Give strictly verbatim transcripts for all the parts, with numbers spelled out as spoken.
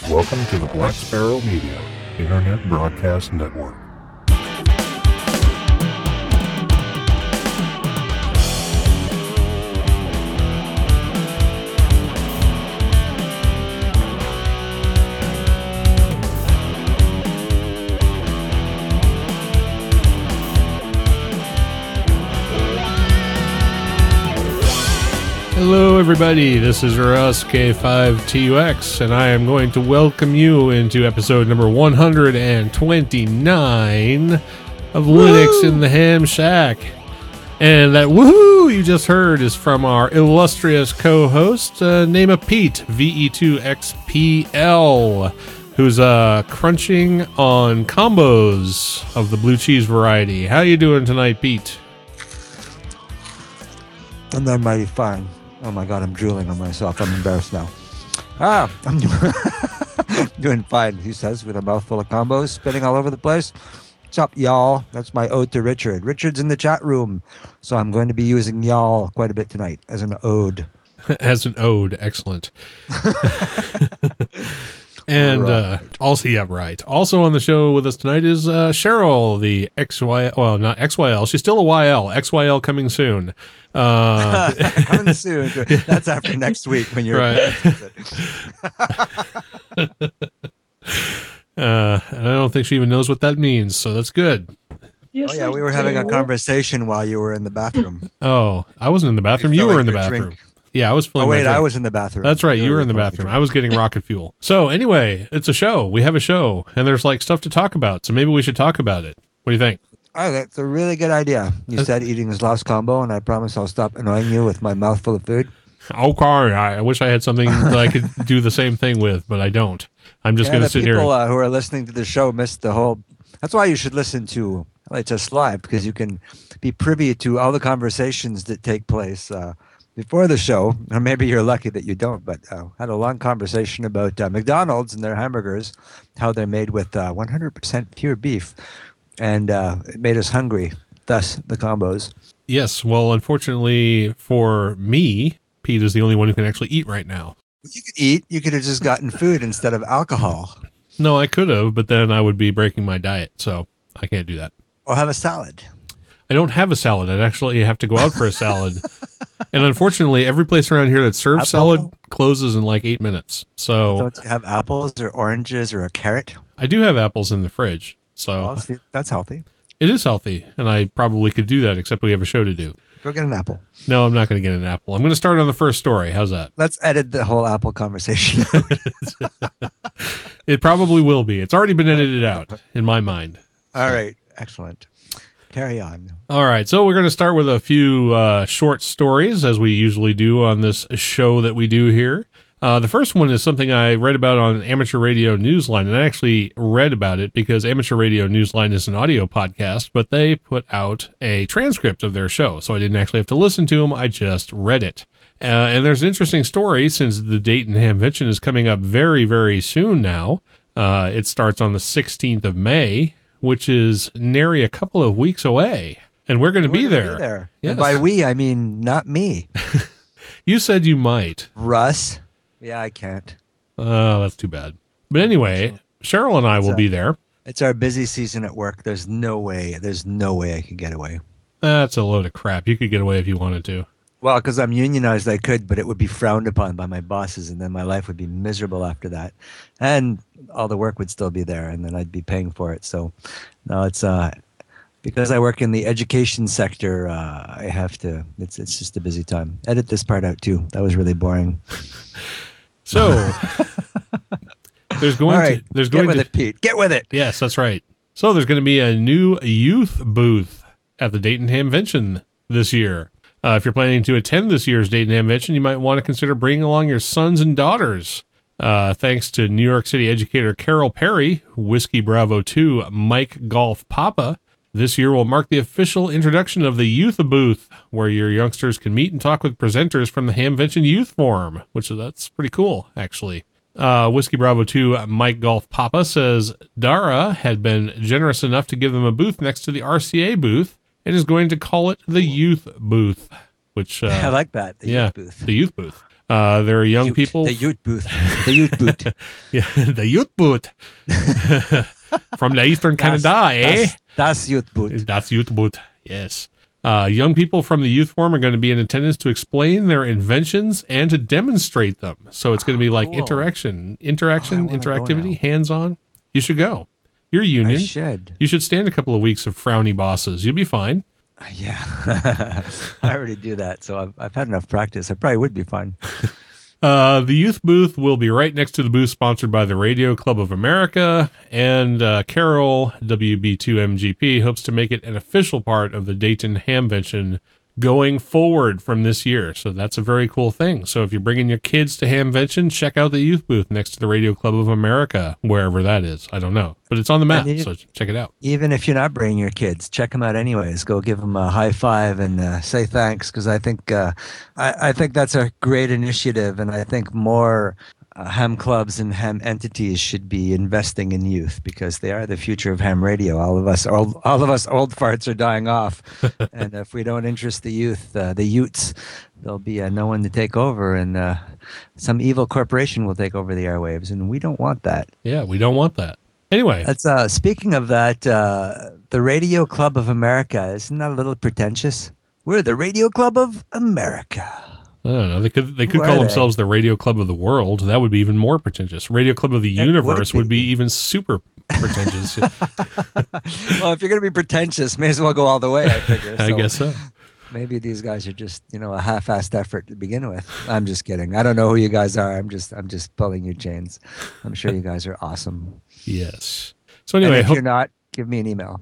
Welcome to the Black Sparrow Media Internet Broadcast Network. Hello everybody, this is Russ K five T U X, and I am going to welcome you into episode number one hundred twenty-nine of Woo! Linux in the Ham Shack. And that woohoo you just heard is from our illustrious co-host, uh, name of Pete, V E two X P L, who's uh, crunching on combos of the blue cheese variety. How you doing tonight, Pete? I'm not mighty fine. Oh my god, I'm drooling on myself. I'm embarrassed now. Ah, I'm doing, doing fine, he says, with a mouthful of combos spinning all over the place. What's up, y'all? That's my ode to Richard. Richard's in the chat room, so I'm going to be using y'all quite a bit tonight as an ode. As an ode, excellent. And right. uh, also, yeah, right. Also on the show with us tonight is uh, Cheryl, the X Y L, well, not X Y L. She's still a Y L. X Y L coming soon. Uh, coming soon. That's after next week when you're right. uh, I don't think she even knows what that means, so that's good. Yes, oh yeah, we were having a conversation while you were in the bathroom. Oh, I wasn't in the bathroom. You were in the bathroom. Drink. Yeah, I was filling Oh, wait, my I was in the bathroom. That's right, you were in the bathroom. I was getting rocket fuel. So anyway, it's a show. We have a show, and there's like stuff to talk about, so maybe we should talk about it. What do you think? Oh, that's a really good idea. You uh, said eating this last combo, and I promise I'll stop annoying you with my mouthful of food. Okay, I wish I had something that I could do the same thing with, but I don't. I'm just yeah, going to sit people, here. People uh, who are listening to the show missed the whole... That's why you should listen to L H S Live, because you can be privy to all the conversations that take place uh, before the show, or maybe you're lucky that you don't, but uh, had a long conversation about uh, McDonald's and their hamburgers, how they're made with uh, one hundred percent pure beef, and uh, it made us hungry, thus the combos. Yes, well, unfortunately for me, Pete is the only one who can actually eat right now. You could eat, you could have just gotten food instead of alcohol. No, I could have, but then I would be breaking my diet, so I can't do that. Or have a salad. I don't have a salad. I'd actually have to go out for a salad. And unfortunately, every place around here that serves Apple? salad closes in like eight minutes. So don't you have apples or oranges or a carrot? I do have apples in the fridge. So well, see, that's healthy. It is healthy, and I probably could do that, except we have a show to do. Go get an apple. No, I'm not going to get an apple. I'm going to start on the first story. How's that? Let's edit the whole apple conversation. It probably will be. It's already been edited out in my mind. All right. Excellent. Carry on. All right. So we're going to start with a few uh, short stories, as we usually do on this show that we do here. Uh, the first one is something I read about on Amateur Radio Newsline, and I actually read about it because Amateur Radio Newsline is an audio podcast, but they put out a transcript of their show, so I didn't actually have to listen to them. I just read it. Uh, and there's an interesting story since the Dayton Hamvention is coming up very, very soon now. Uh, it starts on the sixteenth of May, which is nary a couple of weeks away, and we're going to be there. Be there. Yes. And by we, I mean not me. You said you might. Russ. Yeah, I can't. Oh, that's too bad. But anyway, Cheryl and I will be there. It's our busy season at work. There's no way. There's no way I could get away. That's a load of crap. You could get away if you wanted to. Well, because I'm unionized, I could, but it would be frowned upon by my bosses, and then my life would be miserable after that. And all the work would still be there, and then I'd be paying for it. So, no, it's uh, because I work in the education sector. Uh, I have to. It's it's just a busy time. Edit this part out too. That was really boring. So there's going all right, to there's get going with to, it, Pete. Get with it. Yes, that's right. So there's going to be a new youth booth at the Dayton Hamvention this year. Uh, if you're planning to attend this year's Dayton Hamvention, you might want to consider bringing along your sons and daughters. Uh, thanks to New York City educator Carol Perry, Whiskey Bravo two, Mike Golf Papa, this year will mark the official introduction of the Youth Booth, where your youngsters can meet and talk with presenters from the Hamvention Youth Forum, which that's pretty cool, actually. Uh, Whiskey Bravo two, Mike Golf Papa, says Dara had been generous enough to give them a booth next to the R C A booth and is going to call it the Youth Booth, which... Uh, I like that, the yeah, Youth Booth. the Youth Booth. Uh, there are young Ute, people. The Ute booth. The Ute booth. Yeah, the youth boot from the Eastern Canada, eh? That's, that's Ute booth. That's youth boot. Yes. Uh, young people from the youth forum are going to be in attendance to explain their inventions and to demonstrate them. So it's going to be like Cool. interaction, interaction, Oh, I wanna go interactivity, now. hands-on. You should go. You're a I union. should. You should stand a couple of weeks of frowny bosses. You'll be fine. Yeah. I already do that, so I've, I've had enough practice. I probably would be fine. Uh, the youth booth will be right next to the booth sponsored by the Radio Club of America, and uh, Carol, W B two M G P, hopes to make it an official part of the Dayton Hamvention going forward from this year. So that's a very cool thing. So if you're bringing your kids to Hamvention, check out the youth booth next to the Radio Club of America, wherever that is. I don't know, but it's on the map, And you- so check it out. Even if you're not bringing your kids, check them out anyways. Go give them a high five and uh, say thanks, because I think uh, I, I think that's a great initiative, and I think more uh, ham clubs and ham entities should be investing in youth, because they are the future of ham radio. All of us, all, all of us old farts are dying off, and if we don't interest the youth, uh, the Utes, there'll be uh, no one to take over, and uh, some evil corporation will take over the airwaves, and we don't want that. Yeah, we don't want that. Anyway, That's uh, speaking of that, uh, the Radio Club of America, isn't that a little pretentious? We're the Radio Club of America. I don't know. They could they could Who call are they? themselves the Radio Club of the World. That would be even more pretentious. Radio Club of the It would Universe would be be. even super pretentious. Well, if you're going to be pretentious, may as well go all the way, I figure. I So guess so. maybe these guys are just, you know, a half-assed effort to begin with. I'm just kidding. I don't know who you guys are. I'm just I'm just pulling your chains. I'm sure you guys are awesome. Yes. So And anyway, if hope, you're not, give me an email.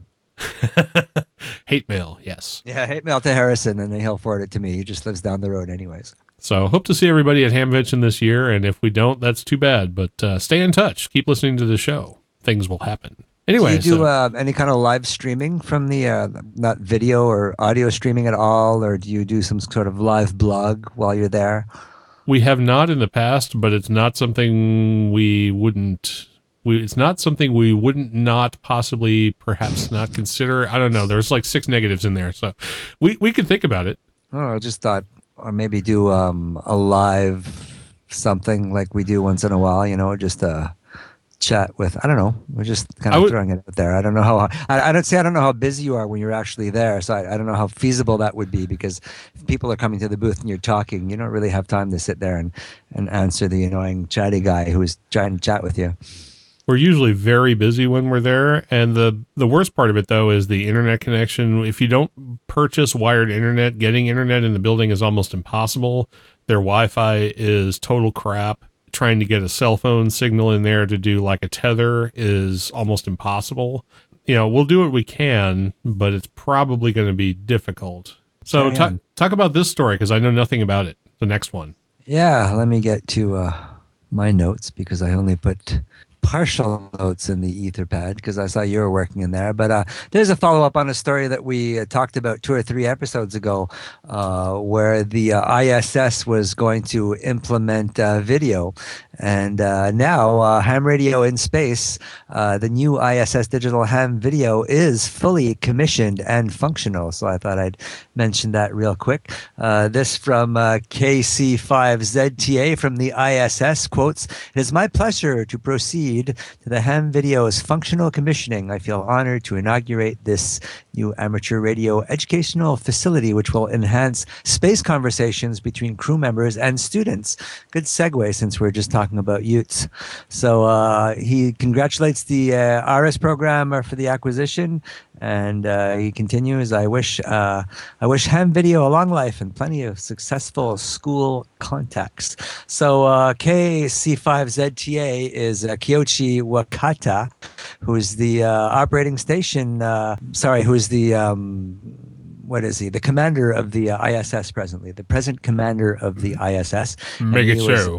hate mail. Yes. Yeah, hate mail to Harrison, and then he'll forward it to me. He just lives down the road anyways. So hope to see everybody at Hamvention this year. And if we don't, that's too bad. But uh, stay in touch. Keep listening to the show. Things will happen. Anyway, do you do so- uh, any kind of live streaming from the, uh, not video or audio streaming at all, or do you do some sort of live blog while you're there? we have not in the past, but it's not something we wouldn't. We, it's not something we wouldn't not possibly perhaps not consider. I don't know. There's like six negatives in there, so we we could think about it. Oh, I just thought, or maybe do um, a live something like we do once in a while, you know, just a chat with, I don't know, we're just kind I of would- throwing it out there. I don't know how, I, I don't say, I don't know how busy you are when you're actually there. So I, I don't know how feasible that would be, because if people are coming to the booth and you're talking, you don't really have time to sit there and, and answer the annoying chatty guy who's trying to chat with you. We're usually very busy when we're there, and the the worst part of it though is the internet connection. If you don't purchase wired internet, getting internet in the building is almost impossible. Their Wi-Fi is total crap. Trying to get a cell phone signal in there to do like a tether is almost impossible. You know, we'll do what we can, but it's probably going to be difficult. So Carry talk on. talk about this story, because I know nothing about it. The next one. Yeah, let me get to uh, my notes, because I only put partial notes in the Etherpad because I saw you were working in there. But uh, there's a follow-up on a story that we uh, talked about two or three episodes ago, uh, where the uh, I S S was going to implement uh, video. And uh, now uh, Ham Radio in Space, uh, the new I S S digital ham video, is fully commissioned and functional. So I thought I'd mention that real quick. Uh, this from uh, K C five Z T A from the I S S quotes, "It is my pleasure to proceed to the ham video's functional commissioning. I feel honored to inaugurate this new amateur radio educational facility, which will enhance space conversations between crew members and students." Good segue, since we're just talking about Utes. So uh, he congratulates the uh, R S programmer for the acquisition, and uh, he continues, I wish uh, I wish ham video a long life and plenty of successful school contacts. So uh, K C five Z T A is uh, Kyochi Wakata, who's the uh, operating station, uh, sorry, who's the, um, what is he? The commander of the uh, I S S presently, the present commander of the I S S. And Make it he was- show.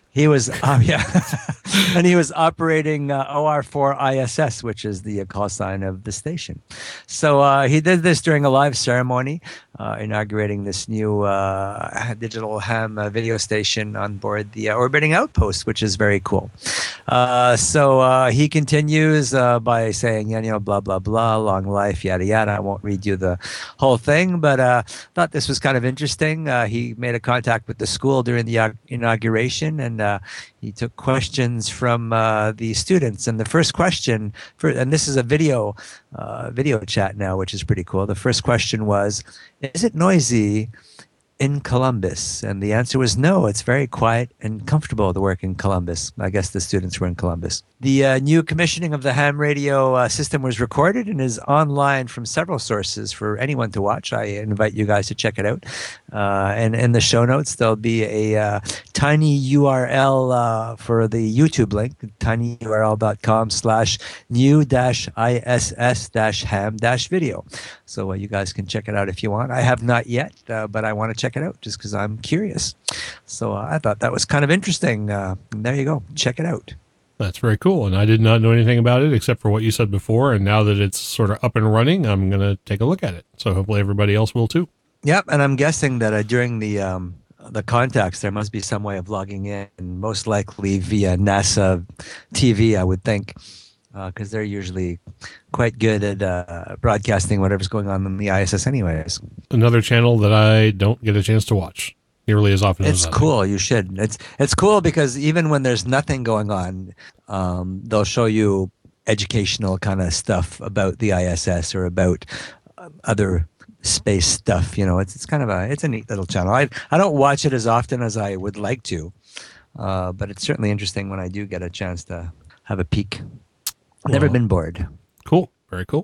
He was, um, yeah, and he was operating uh, O R four I S S, which is the uh, call sign of the station. So uh, he did this during a live ceremony, uh, inaugurating this new uh, digital ham uh, video station on board the uh, orbiting outpost, which is very cool. Uh, so uh, he continues uh, by saying, you know, blah, blah, blah, long life, yada, yada. I won't read you the whole thing, but uh, thought this was kind of interesting. Uh, he made a contact with the school during the uh, inauguration, and uh, he took questions from uh, the students. And the first question, for, and this is a video uh, video chat now, which is pretty cool. The first question was, is it noisy in Columbus? And the answer was no. It's very quiet and comfortable to work in Columbus. I guess the students were in Columbus. The uh, new commissioning of the ham radio uh, system was recorded and is online from several sources for anyone to watch. I invite you guys to check it out. Uh, and in the show notes, there'll be a uh, tiny U R L uh, for the YouTube link, tinyurl.com slash new dash ISS dash ham dash video. So uh, you guys can check it out if you want. I have not yet, uh, but I want to check it out just because I'm curious. So uh, I thought that was kind of interesting. Uh, and there you go. Check it out. That's very cool. And I did not know anything about it except for what you said before. And now that it's sort of up and running, I'm going to take a look at it. So hopefully everybody else will too. Yep. And I'm guessing that uh, during the um, the contacts, there must be some way of logging in, most likely via NASA T V, I would think, because uh, they're usually quite good at uh, broadcasting whatever's going on in the I S S anyways. Another channel that I don't get a chance to watch nearly as often it's as cool. You should. It's it's cool because even when there's nothing going on, um, they'll show you educational kind of stuff about the I S S or about uh, other space stuff. You know, it's it's kind of a it's a neat little channel. I I don't watch it as often as I would like to, uh, but it's certainly interesting when I do get a chance to have a peek. I've never Well, been bored. Cool. Very cool.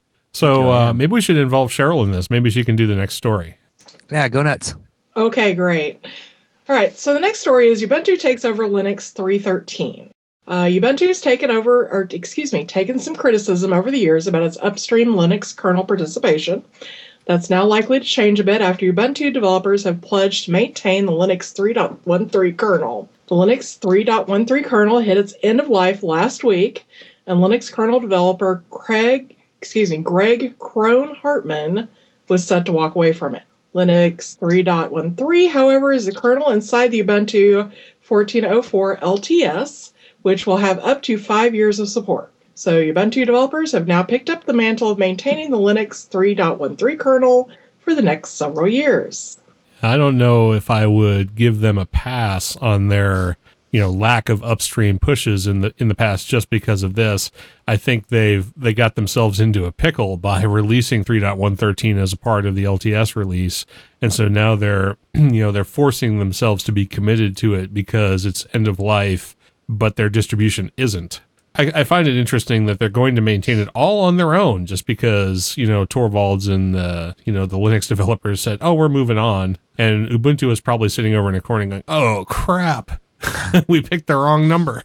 So uh, maybe we should involve Cheryl in this. Maybe she can do the next story. Yeah, go nuts. Okay, great. All right, so the next story is Ubuntu takes over Linux three thirteen. Uh, Ubuntu has taken over, or excuse me, taken some criticism over the years about its upstream Linux kernel participation. That's now likely to change a bit after Ubuntu developers have pledged to maintain the Linux three point thirteen kernel. The Linux three point thirteen kernel hit its end of life last week, and Linux kernel developer Craig, excuse me, Greg Krohn-Hartman was set to walk away from it. Linux three point thirteen, however, is the kernel inside the Ubuntu fourteen oh four L T S, which will have up to five years of support. So Ubuntu developers have now picked up the mantle of maintaining the Linux three point thirteen kernel for the next several years. I don't know if I would give them a pass on their, you know, lack of upstream pushes in the in the past just because of this. I think they've they got themselves into a pickle by releasing three point thirteen as a part of the L T S release, and so now they're you know they're forcing themselves to be committed to it because it's end of life, but their distribution isn't. I, I find it interesting that they're going to maintain it all on their own just because, you know, Torvalds and the, you know, the Linux developers said, oh, we're moving on. And Ubuntu is probably sitting over in a corner going, oh, crap. We picked the wrong number.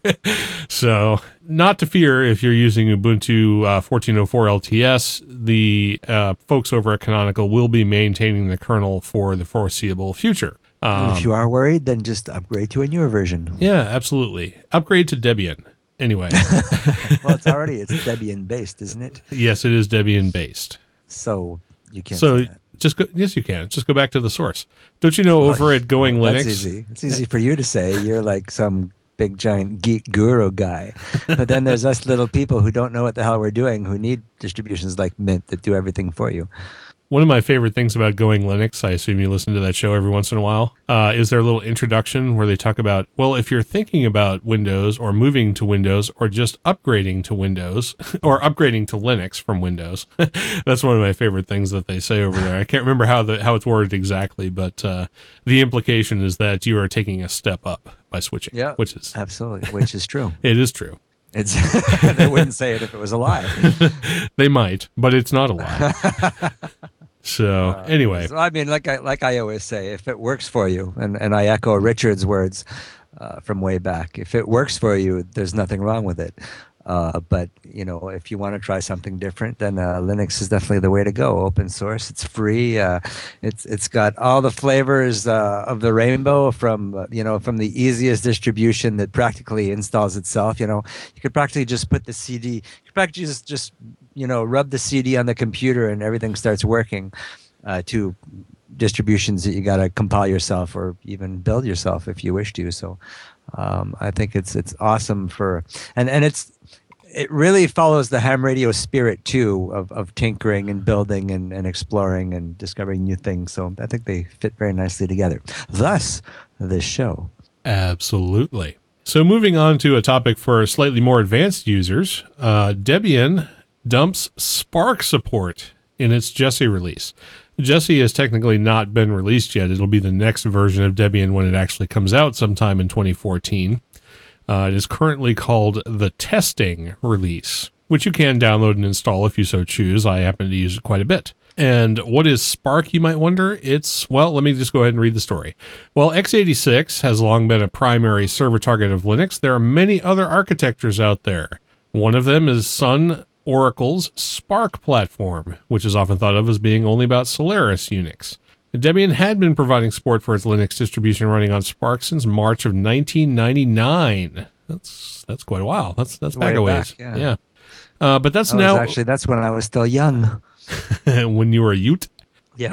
So not to fear if you're using Ubuntu uh, fourteen oh four L T S, the uh, folks over at Canonical will be maintaining the kernel for the foreseeable future. Um, if you are worried, then just upgrade to a newer version. Yeah, absolutely. Upgrade to Debian. Anyway. Well, it's already, it's Debian based, isn't it? Yes, it is Debian based. So you can't So say that. just go, yes, you can. Just go back to the source. Don't you know over at Going Well, Linux? that's easy. It's easy for you to say. You're like some big giant geek guru guy. But then there's us little people who don't know what the hell we're doing, who need distributions like Mint that do everything for you. One of my favorite things about Going Linux, I assume you listen to that show every once in a while, uh, is their little introduction where they talk about, well, if you're thinking about Windows or moving to Windows or just upgrading to Windows or upgrading to Linux from Windows, that's one of my favorite things that they say over there. I can't remember how the how it's worded exactly, but uh, the implication is that you are taking a step up by switching, Yeah, which is absolutely, which is true. It is true. It's they wouldn't say it if it was a lie. They might, but it's not a lie. So Uh, anyway, so, I mean, like I like I always say, if it works for you, and, and I echo Richard's words uh, from way back, if it works for you, there's nothing wrong with it. Uh, but you know, if you want to try something different, then uh, Linux is definitely the way to go. Open source, it's free. Uh, it's it's got all the flavors uh, of the rainbow, from uh, you know from the easiest distribution that practically installs itself. You know, you could practically just put the C D. You could practically just just you know rub the C D on the computer and everything starts working. Uh, to distributions that you got to compile yourself or even build yourself if you wish to. So um, I think it's it's awesome for and and it's it really follows the ham radio spirit too of, of tinkering and building and, and exploring and discovering new things. So I think they fit very nicely together. Thus, this show. Absolutely. So moving on to a topic for slightly more advanced users, uh, Debian dumps Spark support in its Jessie release. Jessie has technically not been released yet. It'll be the next version of Debian when it actually comes out sometime in twenty fourteen. Uh, it is currently called the Testing release, which you can download and install if you so choose. I happen to use it quite a bit. And what is Spark, you might wonder? It's, well, let me just go ahead and read the story. Well, x eighty-six has long been a primary server target of Linux. There are many other architectures out there. One of them is Sun Oracle's Spark platform, which is often thought of as being only about Solaris Unix. Debian had been providing support for its Linux distribution running on Spark since March of nineteen ninety-nine. That's that's quite a while. That's that's back Way a ways. back, yeah. yeah. Uh, but that's That was now actually that's when I was still young. when you were a Ute. Yeah.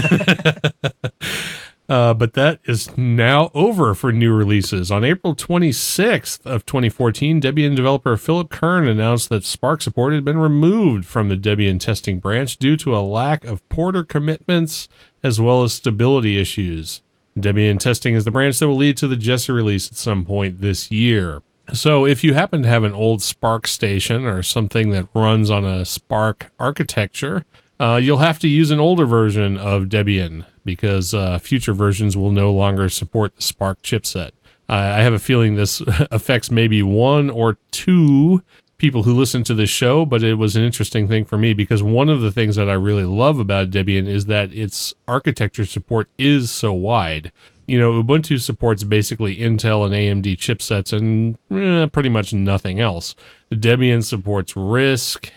Uh, but that is now over for new releases. On April twenty-sixth of twenty fourteen, Debian developer Philip Kern announced that Spark support had been removed from the Debian testing branch due to a lack of porter commitments as well as stability issues. Debian testing is the branch that will lead to the Jessie release at some point this year. So if you happen to have an old Spark station or something that runs on a Spark architecture, uh, you'll have to use an older version of Debian, because uh, future versions will no longer support the Spark chipset. Uh, I have a feeling this affects maybe one or two people who listen to this show, but it was an interesting thing for me because one of the things that I really love about Debian is that its architecture support is so wide. You know, Ubuntu supports basically Intel and A M D chipsets and eh, pretty much nothing else. Debian supports RISC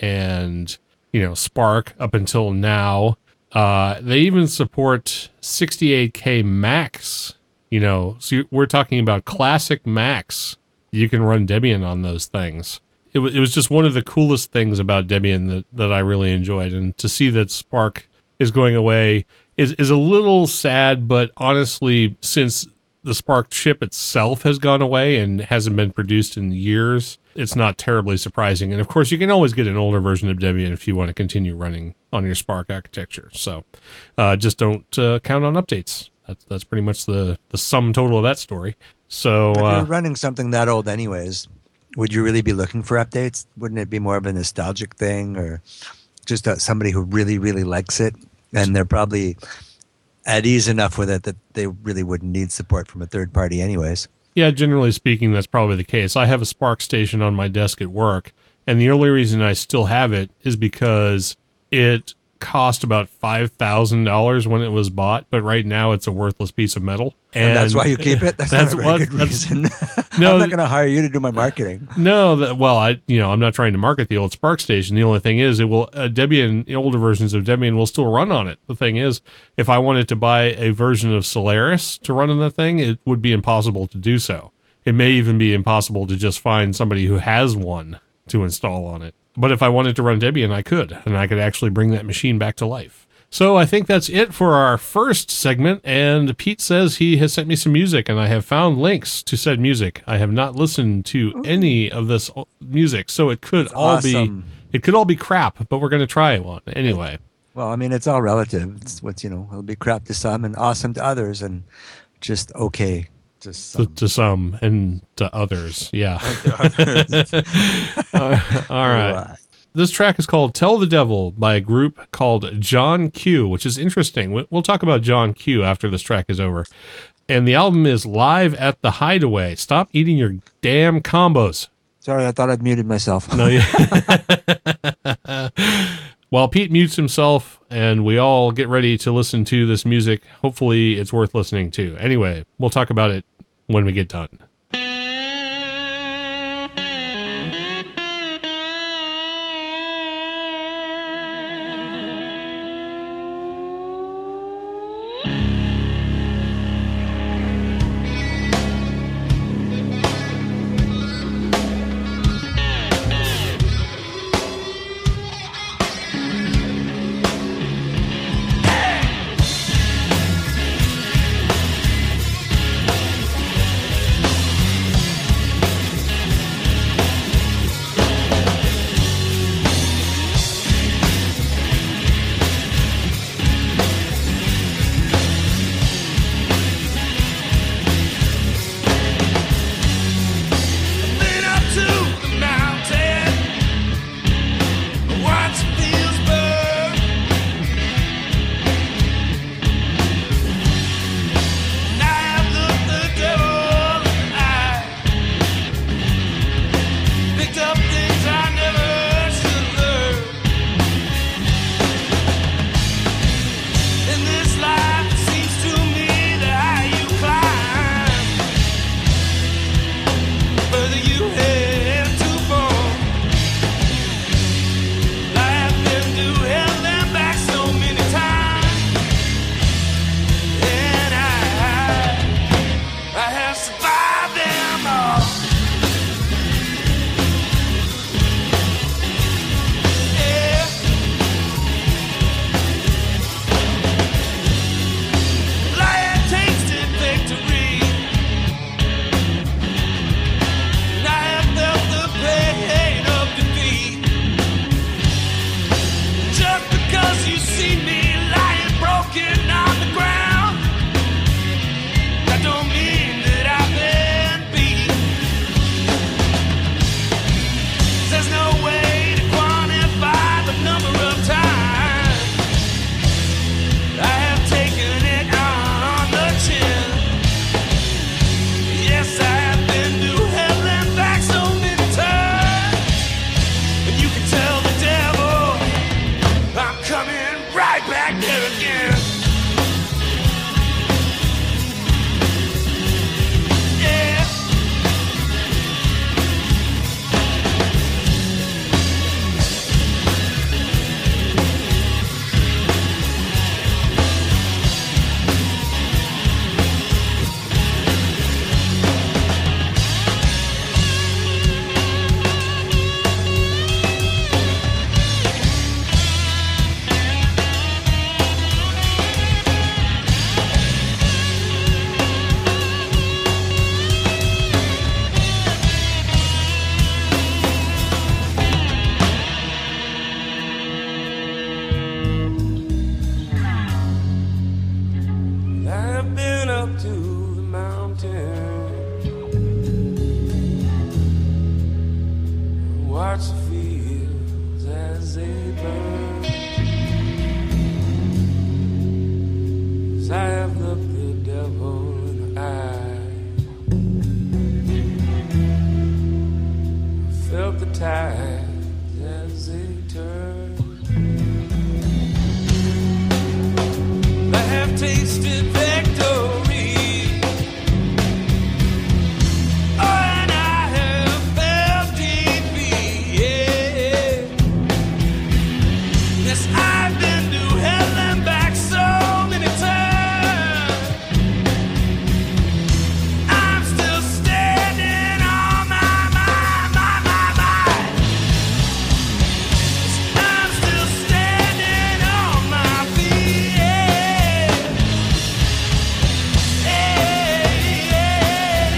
and, you know, Spark up until now. Uh, they even support sixty-eight K Macs, you know, so we're talking about classic Macs. You can run Debian on those things. It, w- it was just one of the coolest things about Debian that, that I really enjoyed. And to see that Spark is going away is, is a little sad, but honestly, since the Spark chip itself has gone away and hasn't been produced in years, it's not terribly surprising. And of course, you can always get an older version of Debian if you want to continue running on your Spark architecture. So uh, just don't uh, count on updates. That's that's pretty much the, the sum total of that story. So If uh, you're running something that old anyways, would you really be looking for updates? Wouldn't it be more of a nostalgic thing, or just uh, somebody who really, really likes it and they're probably at ease enough with it that they really wouldn't need support from a third party anyways? yeah, generally speaking, that's probably the case. I have a Spark station on my desk at work, and the only reason I still have it is because it cost about five thousand dollars when it was bought, but right now it's a worthless piece of metal. And, And that's why you keep it? That's, that's not a very what- good that's- reason. No, I'm not going to hire you to do my marketing. No, that, well, I you know I'm not trying to market the old Spark station. The only thing is, it will uh, Debian older versions of Debian will still run on it. The thing is, if I wanted to buy a version of Solaris to run on the thing, it would be impossible to do so. It may even be impossible to just find somebody who has one to install on it. But if I wanted to run Debian, I could, and I could actually bring that machine back to life. So I think that's it for our first segment, and Pete says he has sent me some music, and I have found links to said music. I have not listened to any of this music, so it could That's all awesome. be it could all be crap, but we're going to try one anyway. Well, I mean, it's all relative. It's what's, you know, it'll be crap to some and awesome to others and just okay to To, some. to some and to others, yeah. Uh, all right. This track is called Tell the Devil by a group called John Q, which is interesting. We- We'll talk about John Q after this track is over. And the album is Live at the Hideaway. Stop eating your damn combos. Sorry, I thought I'd muted myself. No, yeah. While Pete mutes himself and we all get ready to listen to this music, hopefully it's worth listening to. Anyway, we'll talk about it when we get done. tides as they turn. I have tasted victory. Oh, and I have felt defeat. Yeah. Yes, I've been to hell and back so many times. I'm still standing on my, my, my, my, my. I'm still standing on my feet. Yeah. Yeah, yeah,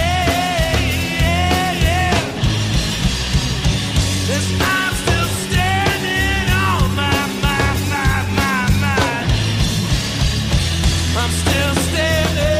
yeah, yeah. Yes, I'm still standing on my, my, my, my, my. I'm still standing.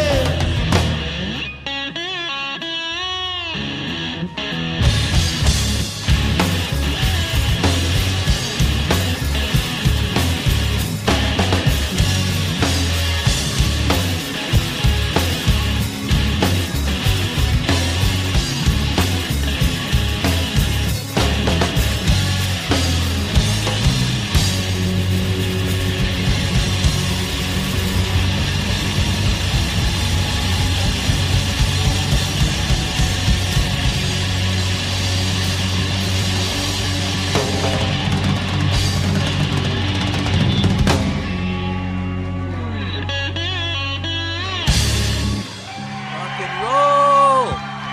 Rock and roll.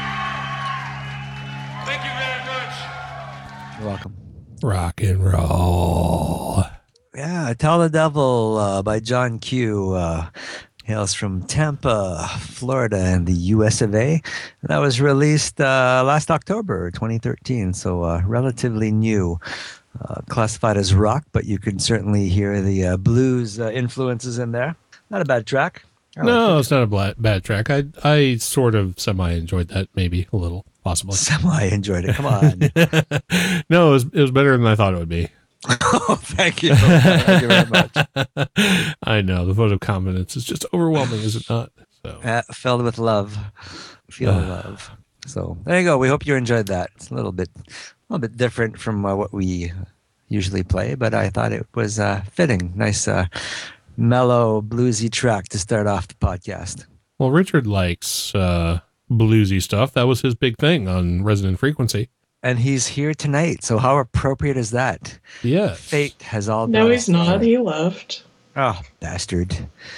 Thank you very much. You're welcome. Rock and roll. Yeah, Tell the Devil uh, by John Q. Uh, hails from Tampa, Florida, in the U S of A. That was released uh, last October, twenty thirteen, so uh, relatively new. Uh, classified as rock, but you can certainly hear the uh, blues uh, influences in there. Not a bad track. I No, like it's not a bla- bad track. I I sort of semi enjoyed that, maybe a little, it. possibly. Semi enjoyed it. Come on. No, it was it was better than I thought it would be. Oh, thank you. Thank you very much. I know the vote of confidence is just overwhelming, is it not? So Uh, filled with love. Feel Ah. love. So there you go. We hope you enjoyed that. It's a little bit, a little bit different from uh, what we usually play, but I thought it was uh, fitting. Nice, uh, mellow, bluesy track to start off the podcast. well, Richard likes uh, bluesy stuff. That was his big thing on Resonant Frequency. And he's here tonight. So how appropriate is that? Yes. Fate has all. No, brought he's us not. together. He left. Oh, bastard!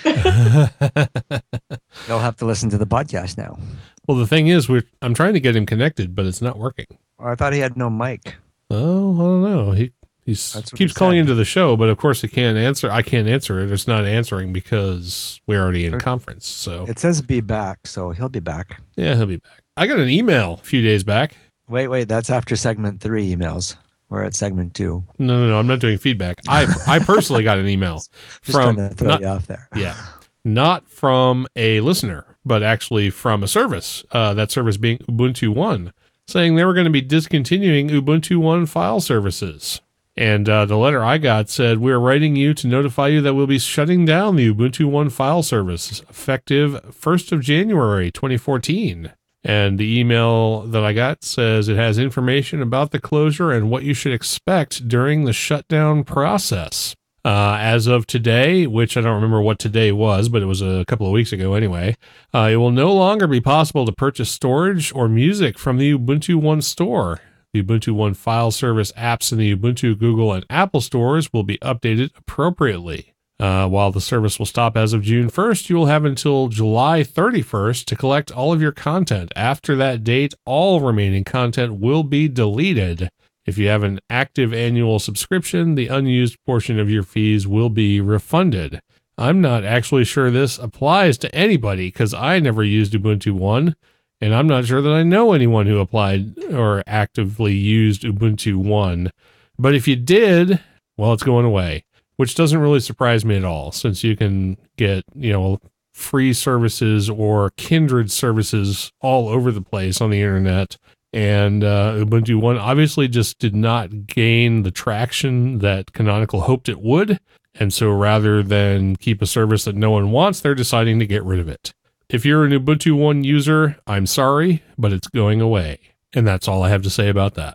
You'll have to listen to the podcast now. Well, the thing is, we're I'm trying to get him connected, but it's not working. Or I thought he had no mic. Oh, I don't know. He he's That's what keeps he calling said. into the show, but of course he can't answer. I can't answer it. It's not answering because we're already in Sure. conference. So It says be back, so he'll be back. yeah, he'll be back. I got an email a few days back. Wait, wait, that's after segment three emails. We're at segment two. No, no, no. I'm not doing feedback. I I personally got an email Just from trying to throw not, you off there. yeah, not from a listener, but actually from a service. Uh, that service being Ubuntu One, saying they were going to be discontinuing Ubuntu One file services. And uh, the letter I got said, "We're writing you to notify you that we'll be shutting down the Ubuntu One file service effective first of January twenty fourteen." And the email that I got says it has information about the closure and what you should expect during the shutdown process. Uh, as of today, which I don't remember what today was, but it was a couple of weeks ago anyway, uh, it will no longer be possible to purchase storage or music from the Ubuntu One store. The Ubuntu One file service apps in the Ubuntu, Google, and Apple stores will be updated appropriately. Uh, while the service will stop as of June first, you will have until July thirty-first to collect all of your content. After that date, all remaining content will be deleted. If you have an active annual subscription, the unused portion of your fees will be refunded. I'm not actually sure this applies to anybody because I never used Ubuntu One, and I'm not sure that I know anyone who applied or actively used Ubuntu One. But if you did, well, it's going away. Which doesn't really surprise me at all, since you can get, you know, free services or kindred services all over the place on the internet. And uh, Ubuntu One obviously just did not gain the traction that Canonical hoped it would. And so rather than keep a service that no one wants, they're deciding to get rid of it. If you're an Ubuntu One user, I'm sorry, but it's going away. And that's all I have to say about that.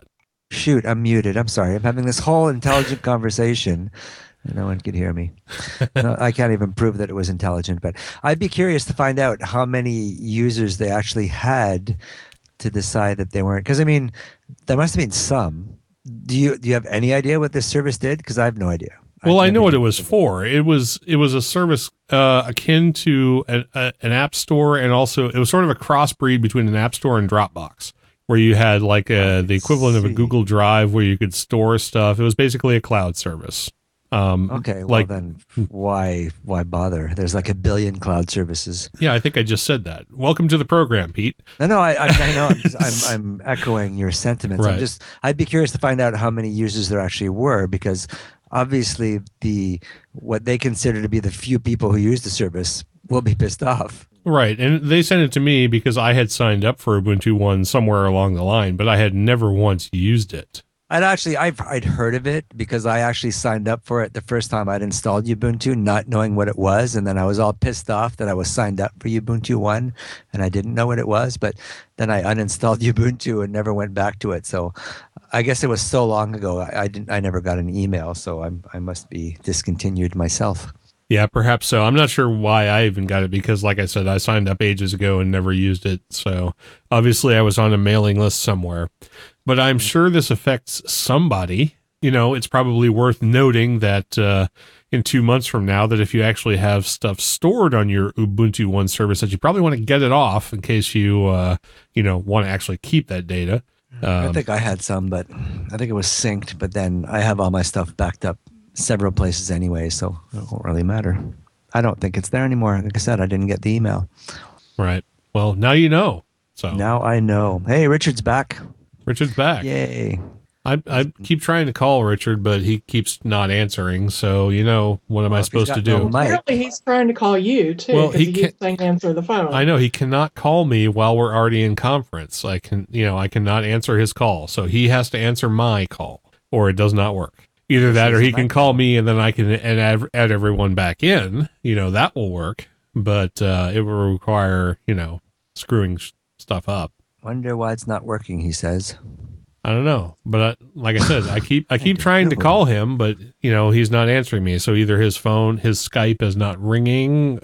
Shoot, I'm muted. I'm sorry. I'm having this whole intelligent conversation. And no one could hear me. No, I can't even prove that it was intelligent, but I'd be curious to find out how many users they actually had to decide that they weren't. Because I mean, there must have been some. Do you do you have any idea what this service did? Because I have no idea. Well, I've I know never what it used was for. It was it was a service uh, akin to an, a, an app store, and also it was sort of a crossbreed between an app store and Dropbox, where you had like a, the equivalent of a see. Google Drive where you could store stuff. It was basically a cloud service. Um, Okay, well like then, why why bother? There's like a billion cloud services. yeah, I think I just said that. Welcome to the program, Pete. No, no, I, I, I know. I'm, just, I'm I'm echoing your sentiments. Right. I'm just. I'd be curious to find out how many users there actually were, because obviously the what they consider to be the few people who use the service will be pissed off. Right, and they sent it to me because I had signed up for Ubuntu One somewhere along the line, but I had never once used it. I'd actually I've I'd heard of it because I actually signed up for it the first time I'd installed Ubuntu, not knowing what it was, and then I was all pissed off that I was signed up for Ubuntu One and I didn't know what it was. But then I uninstalled Ubuntu and never went back to it. So I guess it was so long ago I, I didn't I never got an email, so I'm I must be discontinued myself. Yeah, perhaps so. I'm not sure why I even got it because, like I said, I signed up ages ago and never used it. So obviously I was on a mailing list somewhere. But I'm sure this affects somebody. You know, it's probably worth noting that uh, in two months from now, that if you actually have stuff stored on your Ubuntu One service, that you probably want to get it off in case you, uh, you know, want to actually keep that data. I Um, think I had some, but I think it was synced. But then I have all my stuff backed up several places anyway, so it won't really matter. I don't think it's there anymore. Like I said, I didn't get the email. right. Well, now you know. So Now I know. Hey, Richard's back. Richard's back. Yay. I, I keep trying to call Richard, but he keeps not answering. So, you know, what am I Well, if he's supposed to got no do? mic- Apparently, he's trying to call you too. Well, because he he, keeps can't- saying answer the phone. I know he cannot call me while we're already in conference. I can, you know, I cannot answer his call. So he has to answer my call or it does not work. Either that or he can call me and then I can and add, add everyone back in. You know, that will work, but uh, it will require, you know, screwing sh- stuff up. Wonder why it's not working, he says. I don't know, but I, like I said, I keep I keep trying to call him, but you know he's not answering me. So either his phone, his Skype is not ringing,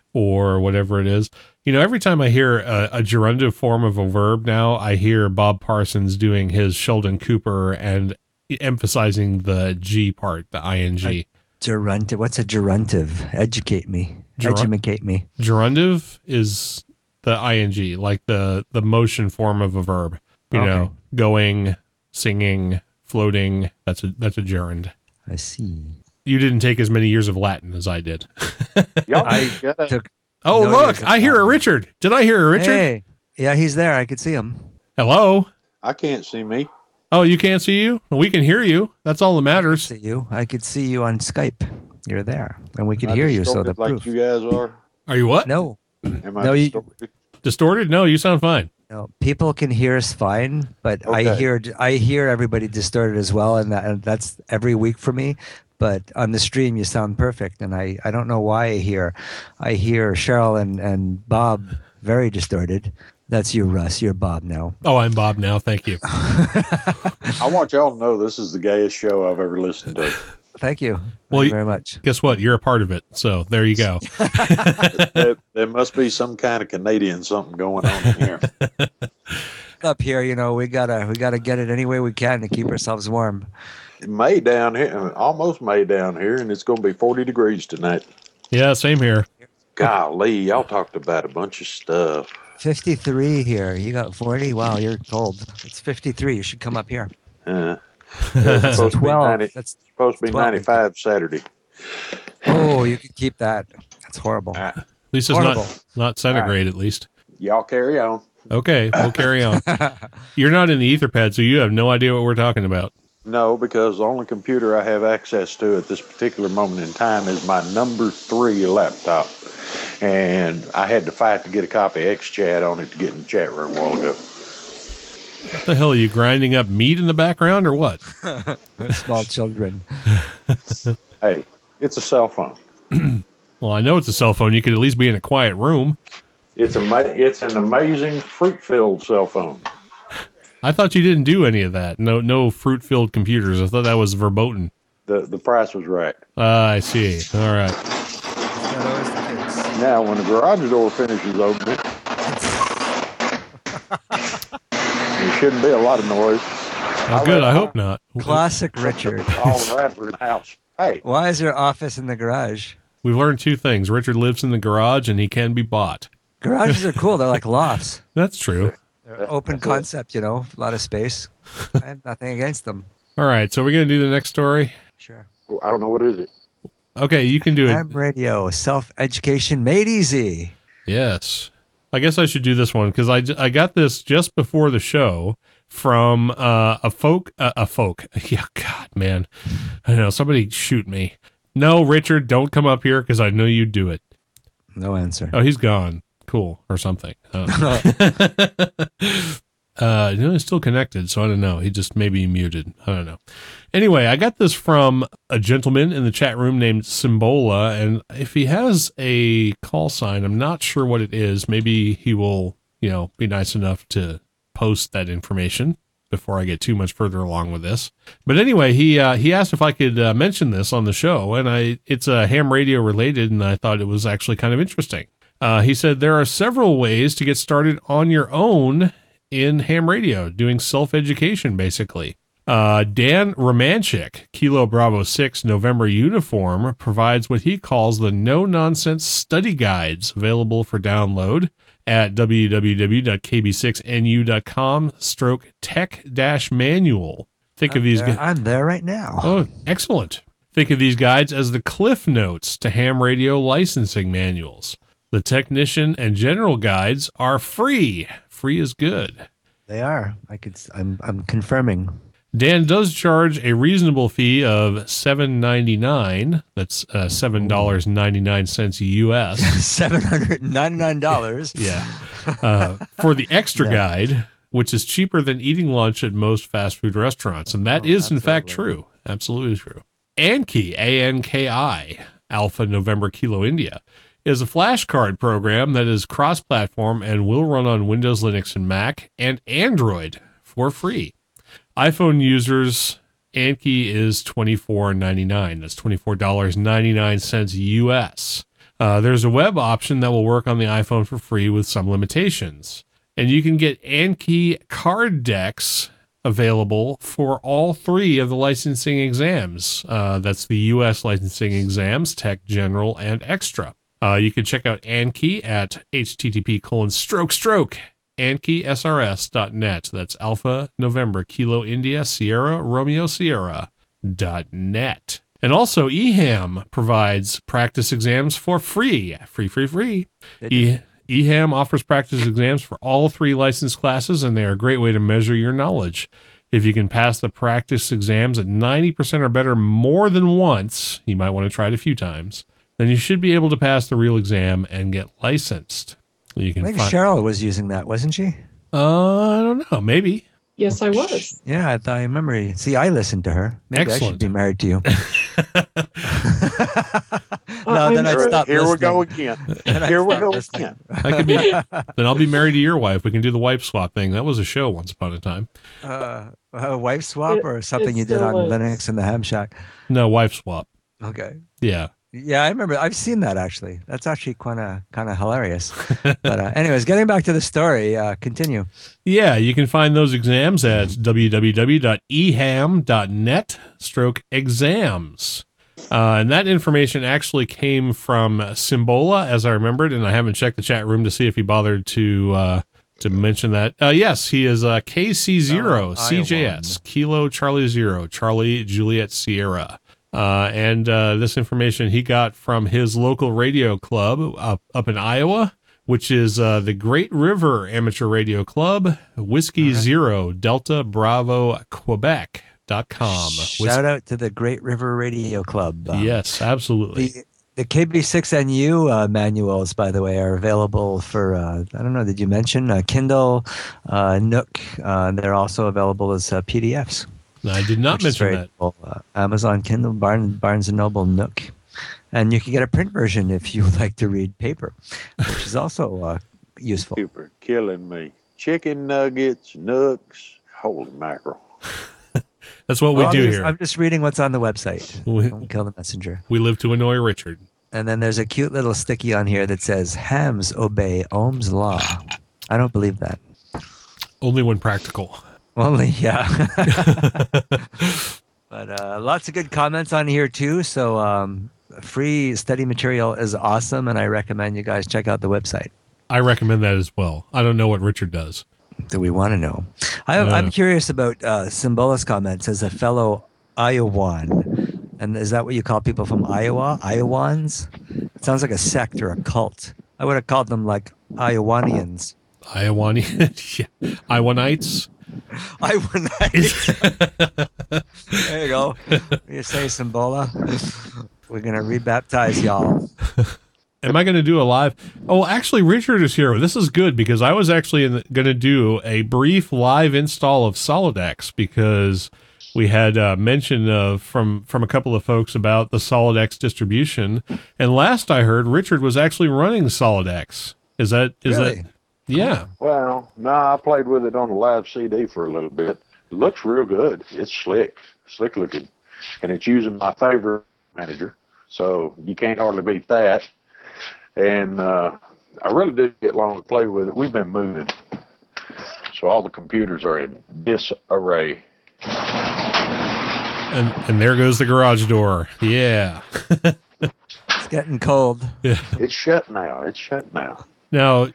or whatever it is. You know, every time I hear a, a gerundive form of a verb now, I hear Bob Parsons doing his Sheldon Cooper and emphasizing the G part, the ing. Geruntive. What's a geruntive? Educate me. Geru- Educate me. Gerundive is the ing, like the the motion form of a verb. You Okay. know, going, singing, floating. That's a that's a gerund. I see. You didn't take as many years of Latin as I did. Y'all I gotta- took. Oh, No look, years of I hear a Latin. Richard. Did I hear a Richard? Hey. Yeah, he's there. I could see him. Hello? I can't see me. Oh, you can't see you? We can hear you. That's all that matters. See you. I could see you on Skype. You're there, and we could Am I hear you. So distorted the like proof. you guys are. Are you what? No, Am I No, you- distorted? Distorted? No, you sound fine. no. People can hear us fine, but I Okay. hear I hear everybody distorted as well, and, that, and that's every week for me. But on the stream, you sound perfect, and I, I don't know why I hear I hear Cheryl and, and Bob very distorted. That's you, Russ. You're Bob now. Oh, I'm Bob now. Thank you. I want y'all to know this is the gayest show I've ever listened to. Thank you. Thank Well, you you- very much. Guess what? You're a part of it. So there you go. there, there must be some kind of Canadian something going on in here. Up here, you know, we gotta we gotta get it any way we can to keep ourselves warm. May down here, almost May down here, and it's going to be forty degrees tonight. Yeah, same here. Golly, y'all talked about a bunch of stuff. fifty-three here. You got forty? Wow, you're cold. It's fifty-three. You should come up here. Uh, it's supposed, to be twelve. ninety, That's supposed to be twelve. ninety-five Saturday. oh, you could keep that. That's horrible. Ah, At least it's Horrible. not, not centigrade, at least. y'all carry on. Okay, we'll carry on. You're not in the Etherpad, so you have no idea what we're talking about. No, because the only computer I have access to at this particular moment in time is my number three laptop. And I had to fight to get a copy of XChat on it to get in the chat room a while ago. What the hell? Are you grinding up meat in the background or what? Small children. Hey, it's a cell phone. Well, I know it's a cell phone. You could at least be in a quiet room. It's a it's an amazing fruit-filled cell phone. I thought you didn't do any of that. No, no fruit-filled computers. I thought that was verboten. The the price was right. Ah, I see. All right. That's not always the case. Now, when the garage door finishes opening, there shouldn't be a lot of noise. Oh, good. I hope not. Classic Richard. All around the house. Hey, Why is there office in the garage? We've learned two things. Richard lives in the garage, and he can be bought. Garages are cool. They're like lofts. That's true. They're open concept, you know, a lot of space. I have nothing against them. All right, so we're going to do the next story. Sure. I don't know what is it. Okay, you can do it. Ham radio, self-education made easy. Yes. I guess I should do this one because I, j- I got this just before the show from uh, a folk. Uh, a folk. Yeah, God, man. I don't know. Somebody shoot me. No, Richard, don't come up here because I know you'd do it. No answer. Oh, he's gone. Cool. Or something. I don't know. Uh, no, he's still connected, so I don't know. He just maybe muted. I don't know. Anyway, I got this from a gentleman in the chat room named Symbola, and if he has a call sign, I'm not sure what it is. Maybe he will, you know, be nice enough to post that information before I get too much further along with this. But anyway, he uh, he asked if I could uh, mention this on the show, and I it's uh, ham radio related, and I thought it was actually kind of interesting. Uh, he said there are several ways to get started on your own in ham radio, doing self-education, basically. Uh, Dan Romanchik, Kilo Bravo six November Uniform, provides what he calls the no-nonsense study guides available for download at w w w dot k b six n u dot com stroke tech dash manual. Think I'm of these there, gu- I'm there right now. Oh, excellent. Think of these guides as the cliff notes to ham radio licensing manuals. The technician and general guides are free. Free is good. They are. I could. I'm. I'm confirming. Dan does charge a reasonable fee of seven ninety-nine. That's uh, seven dollars and ninety-nine cents U S. Seven hundred and ninety-nine dollars. Yeah. Uh, for the extra Yeah. guide, which is cheaper than eating lunch at most fast food restaurants, and that Oh, is in fact absolutely. true. Absolutely true. Anki, A N K I, Alpha November Kilo India, is a flashcard program that is cross-platform and will run on Windows, Linux, and Mac, and Android for free. iPhone users, Anki is twenty-four ninety-nine. That's twenty-four dollars and ninety-nine cents U S. Uh, there's a web option that will work on the iPhone for free with some limitations. And you can get Anki card decks available for all three of the licensing exams. Uh, that's the U S licensing exams, Tech, General, and Extra. Uh, you can check out Anki at http colon stroke stroke anki s r s dot net. That's Alpha November Kilo India Sierra Romeo Sierra dot net. And also eHam provides practice exams for free. Free, free, free. E- eHam offers practice exams for all three licensed classes, and they are a great way to measure your knowledge. If you can pass the practice exams at ninety percent or better more than once, you might want to try it a few times, then you should be able to pass the real exam and get licensed. You I can think find, Cheryl was using that, wasn't she? uh, I don't know, maybe. Yes, I was. Yeah, I thought I remember. See, I listened to her. Maybe I Excellent. should be married to you. no, I'm then I'd sure- stop Here we listening. go again. Then I'd Here we stop go listening. again. I could be. Then I'll be married to your wife. We can do the wife swap thing. That was a show once upon a time. Uh, a wife swap It- or something it you did on still is. Linux and the Ham Shack. No, wife swap. Okay. Yeah. Yeah, I remember. I've seen that actually. That's actually kind of kind of hilarious. But uh, anyways, getting back to the story, uh, continue. Yeah, you can find those exams at w w w dot e ham dot net stroke exams. Uh, and that information actually came from Symbola, as I remembered, and I haven't checked the chat room to see if he bothered to uh, to mention that. Uh, yes, he is uh, K C zero Oh, C J S, Kilo Charlie Zero, Charlie Juliet Sierra. Uh, and uh, this information he got from his local radio club up, up in Iowa, which is uh, the Great River Amateur Radio Club, Whiskey Zero, Delta Bravo, Quebec dot com. Shout out to the Great River Radio Club. Um, Yes, absolutely. The, the K B six N U uh, manuals, by the way, are available for, uh, I don't know, did you mention uh, Kindle, uh, Nook? Uh, they're also available as uh, P D Fs. No, I did not which is mention very that. cool. Uh, Amazon Kindle, Barnes, Barnes and Noble, Nook. And you can get a print version if you like to read paper, which is also uh, useful. Super killing me. Chicken nuggets, nooks, Holy mackerel. That's what we Well, do I'm just- here. I'm just reading what's on the website. We- Don't kill the messenger. we live to annoy Richard. And then there's a cute little sticky on here that says hams obey Ohm's law. I don't believe that. Only when practical. Only, yeah. But uh, lots of good comments on here too. So um, free study material is awesome, and I recommend you guys check out the website. I recommend that as well. I don't know what Richard does. Do we want to know? I, Yeah. I'm curious about uh, Symbola's comments as a fellow Iowan. And is that what you call people from Iowa? Iowans? It sounds like a sect or a cult. I would have called them like Iowanians. Iowani, yeah. Iowanites. Iowanites. There you go. You say Symbola. We're going to rebaptize y'all. Am I going to do a live? Oh, actually, Richard is here. This is good because I was actually going to do a brief live install of SolidX because we had uh, mention of from from a couple of folks about the SolidX distribution, and last I heard, Richard was actually running SolidX. Is that is Really? that? Yeah. Well, no, I played with it on the live C D for a little bit. It looks real good. It's slick, slick looking, and it's using my favorite manager, so you can't hardly beat that. And uh, I really did get long to play with it. We've been moving, so all the computers are in disarray. And and there goes the garage door. Yeah. It's getting cold. Yeah. It's shut now. It's shut now. Now,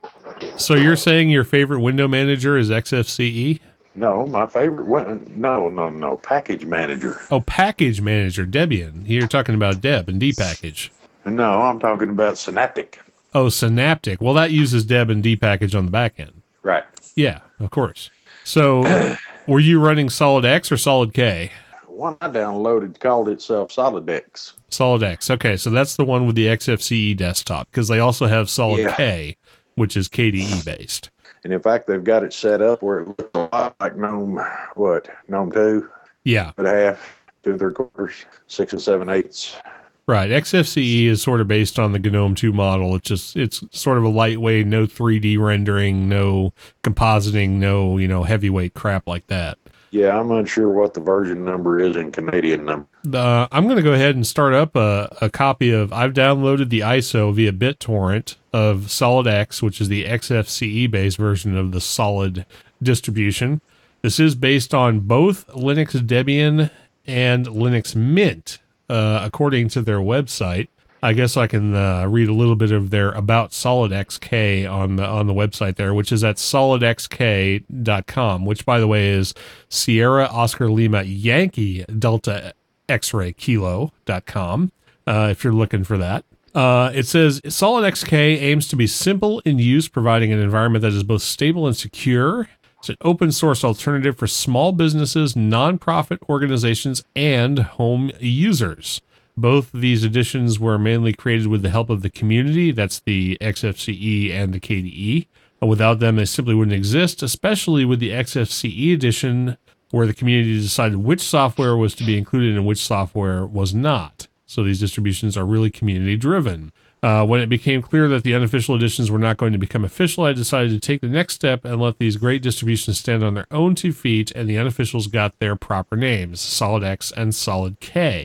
so you're saying your favorite window manager is X F C E? No, my favorite one. No, no, no. Package manager. Oh, package manager, Debian. You're talking about Deb and dpackage. No, I'm talking about Synaptic. Oh, Synaptic. Well, that uses Deb and dpackage on the back end. Right. Yeah, of course. So, were you running SolidX or SolidK? One I downloaded called itself SolidX. SolidX. Okay, so that's the one with the X F C E desktop because they also have SolidK, which is K D E based. And in fact, they've got it set up where it looks a lot like GNOME, what, GNOME two Yeah, and a half, two and three quarters, six and seven eighths. right. X F C E is sort of based on the GNOME two model. It's just it's sort of a lightweight, no three D rendering, no compositing, no you know heavyweight crap like that. Yeah, I'm unsure what the version number is in Canadian number. Uh, I'm going to go ahead and start up a, a copy of. I've downloaded the I S O via BitTorrent of SolidX, which is the X F C E based version of the Solid distribution. This is based on both Linux Debian and Linux Mint, uh, according to their website. I guess I can uh, read a little bit of their about SolidXK on the on the website there, which is at solid x k dot com, which, by the way, is Sierra Oscar Lima Yankee Delta X-Ray Kilo dot com, uh, if you're looking for that. Uh, it says SolidXK aims to be simple in use, providing an environment that is both stable and secure. It's an open source alternative for small businesses, nonprofit organizations, and home users. Both these editions were mainly created with the help of the community. That's the X F C E and the K D E. Without them, they simply wouldn't exist, especially with the X F C E edition, where the community decided which software was to be included and which software was not. So these distributions are really community driven. Uh, when it became clear that the unofficial editions were not going to become official, I decided to take the next step and let these great distributions stand on their own two feet, and the unofficials got their proper names, SolidX and SolidK.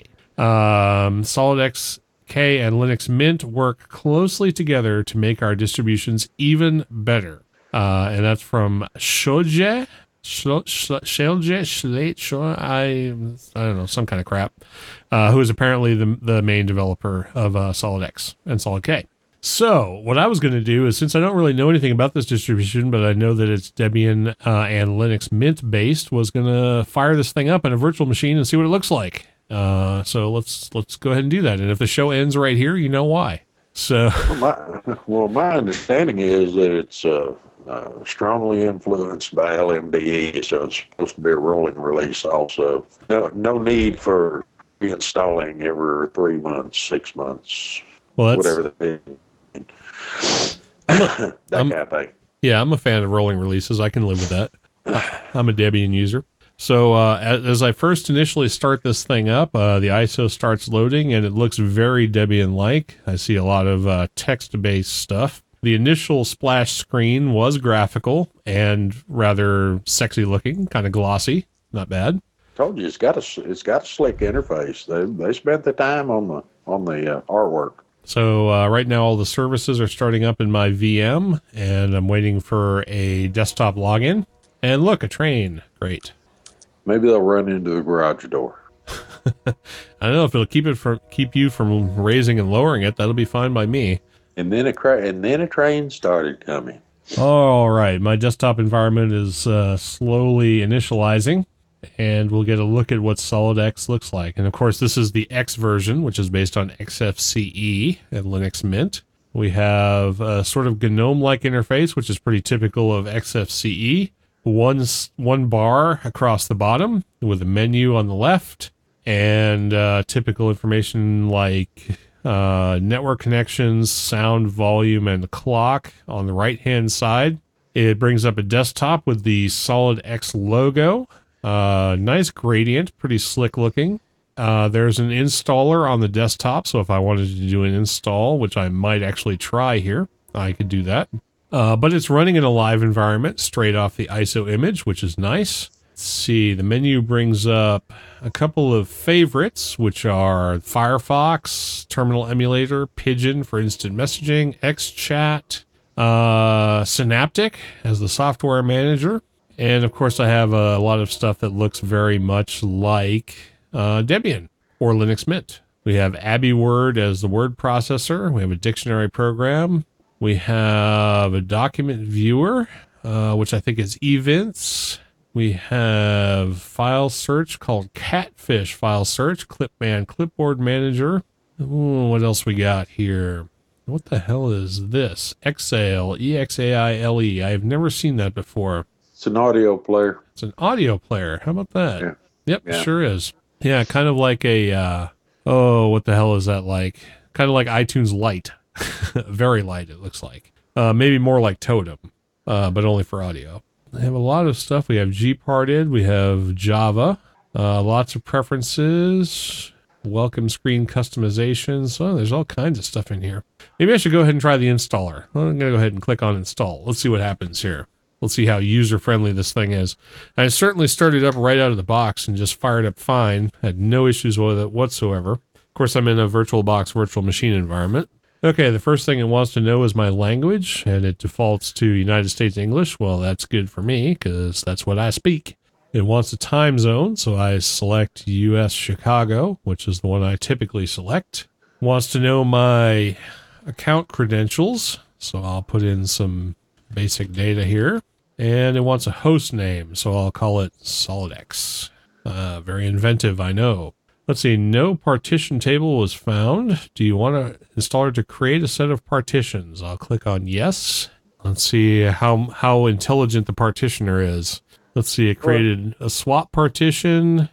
Um, SolidXK and Linux Mint work closely together to make our distributions even better. Uh, and that's from Shoje, Shoje, Shlate, Shoje, I, I don't know, some kind of crap, uh, who is apparently the, the main developer of uh, SolidX and SolidK. So what I was going to do is, since I don't really know anything about this distribution, but I know that it's Debian uh, and Linux Mint based, was going to fire this thing up in a virtual machine and see what it looks like. Uh, so let's let's go ahead and do that. And if the show ends right here, you know why. So, Well, my, well, my understanding is that it's uh, uh, strongly influenced by L M D E, so it's supposed to be a rolling release also. No, no need for reinstalling every three months, six months, well, that's, whatever the I'm a, that I'm- kind of thing. yeah, I'm a fan of rolling releases. I can live with that. I'm a Debian user. So uh, as, as I first initially start this thing up, uh, the I S O starts loading, and it looks very Debian-like. I see a lot of uh, text-based stuff. The initial splash screen was graphical and rather sexy looking, kind of glossy. Not bad. Told you it's got a it's got a slick interface. They they spent the time on the on the uh, artwork. So uh, right now all the services are starting up in my V M, and I'm waiting for a desktop login. And look, a train. Great. Maybe they'll run into the garage door. I don't know if it'll keep it from keep you from raising and lowering it. That'll be fine by me. And then a cra- and then a train started coming. All right, my desktop environment is uh, slowly initializing, and we'll get a look at what SolidX looks like. And of course, this is the X version, which is based on X F C E and Linux Mint. We have a sort of GNOME-like interface, which is pretty typical of X F C E. One, one bar across the bottom with a menu on the left, and uh, typical information like uh, network connections, sound, volume, and clock on the right-hand side. It brings up a desktop with the SolidX logo. Uh, nice gradient, pretty slick looking. Uh, there's an installer on the desktop, so if I wanted to do an install, which I might actually try here, I could do that. Uh, but it's running in a live environment straight off the I S O image, which is nice. Let's see, the menu brings up a couple of favorites, which are Firefox, Terminal Emulator, Pigeon for instant messaging, XChat, uh, Synaptic as the software manager. And of course, I have a lot of stuff that looks very much like uh, Debian or Linux Mint. We have AbiWord as the word processor. We have a dictionary program. We have a document viewer, uh, which I think is Events. We have file search called Catfish File Search, Clipman Clipboard Manager. Ooh, what else we got here? What the hell is this? Exaile, E X A I L E. I have never seen that before. It's an audio player. It's an audio player. How about that? Yeah. Yep, Yeah. sure is. Yeah, kind of like a, uh, oh, what the hell is that like? Kind of like iTunes Lite. Very light, it looks like. Uh, maybe more like Totem, uh, but only for audio. I have a lot of stuff. We have Gparted. We have Java. Uh, lots of preferences. Welcome screen customizations. Oh, there's all kinds of stuff in here. Maybe I should go ahead and try the installer. Well, I'm going to go ahead and click on install. Let's see what happens here. Let's see how user-friendly this thing is. I certainly started up right out of the box and just fired up fine. Had no issues with it whatsoever. Of course, I'm in a VirtualBox virtual machine environment. Okay, the first thing it wants to know is my language, and it defaults to United States English. Well, that's good for me, because that's what I speak. It wants a time zone, so I select U S Chicago, which is the one I typically select. It wants to know my account credentials, so I'll put in some basic data here. And it wants a host name, so I'll call it SolidX. Uh, very inventive, I know. Let's see, no partition table was found. Do you want an installer to create a set of partitions? I'll click on yes. Let's see how how intelligent the partitioner is. Let's see, it created a swap partition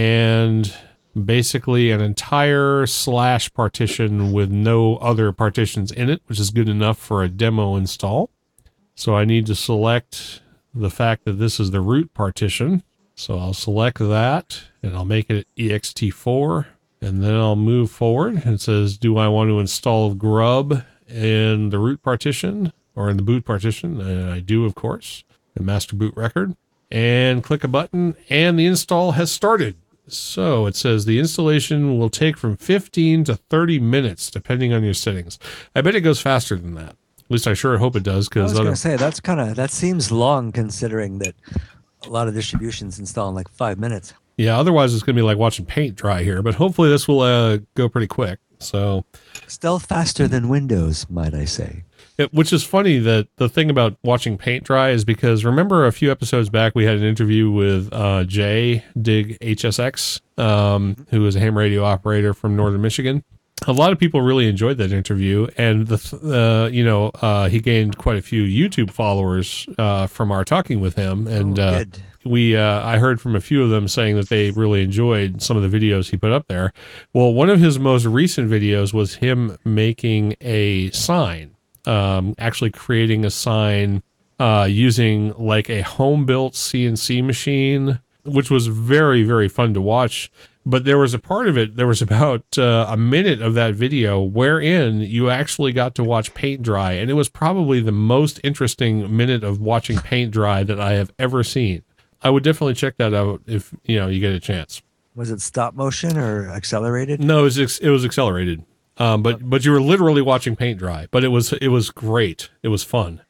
and basically an entire slash partition with no other partitions in it, which is good enough for a demo install. So I need to select the fact that this is the root partition. So I'll select that, and I'll make it E X T four, and then I'll move forward. It says, do I want to install Grub in the root partition or in the boot partition? And I do, of course, the master boot record. And click a button, and the install has started. So it says the installation will take from fifteen to thirty minutes, depending on your settings. I bet it goes faster than that. At least I sure hope it does. I Because was going to say, that's kind of, that seems long considering that a lot of distributions install in like five minutes. yeah, otherwise it's going to be like watching paint dry here. But hopefully this will uh, go pretty quick. So, Still faster than Windows, might I say. it, which is funny that the thing about watching paint dry is because remember a few episodes back we had an interview with uh, Jay Dig H S X, um, who is a ham radio operator from Northern Michigan. A lot of people really enjoyed that interview, and the th- uh, you know uh, he gained quite a few YouTube followers uh, from our talking with him, and Oh, uh, good. we uh, I heard from a few of them saying that they really enjoyed some of the videos he put up there. Well, one of his most recent videos was him making a sign, um, actually creating a sign uh, using like a home built C N C machine, which was very very fun to watch. but there was a part of it, there was about uh, a minute of that video wherein you actually got to watch paint dry, and it was probably the most interesting minute of watching paint dry that I have ever seen. I would definitely check that out if, you know, you get a chance. Was it stop motion or accelerated? No, it was ex- it was accelerated. Um, but but you were literally watching paint dry. But it was it was great. It was fun.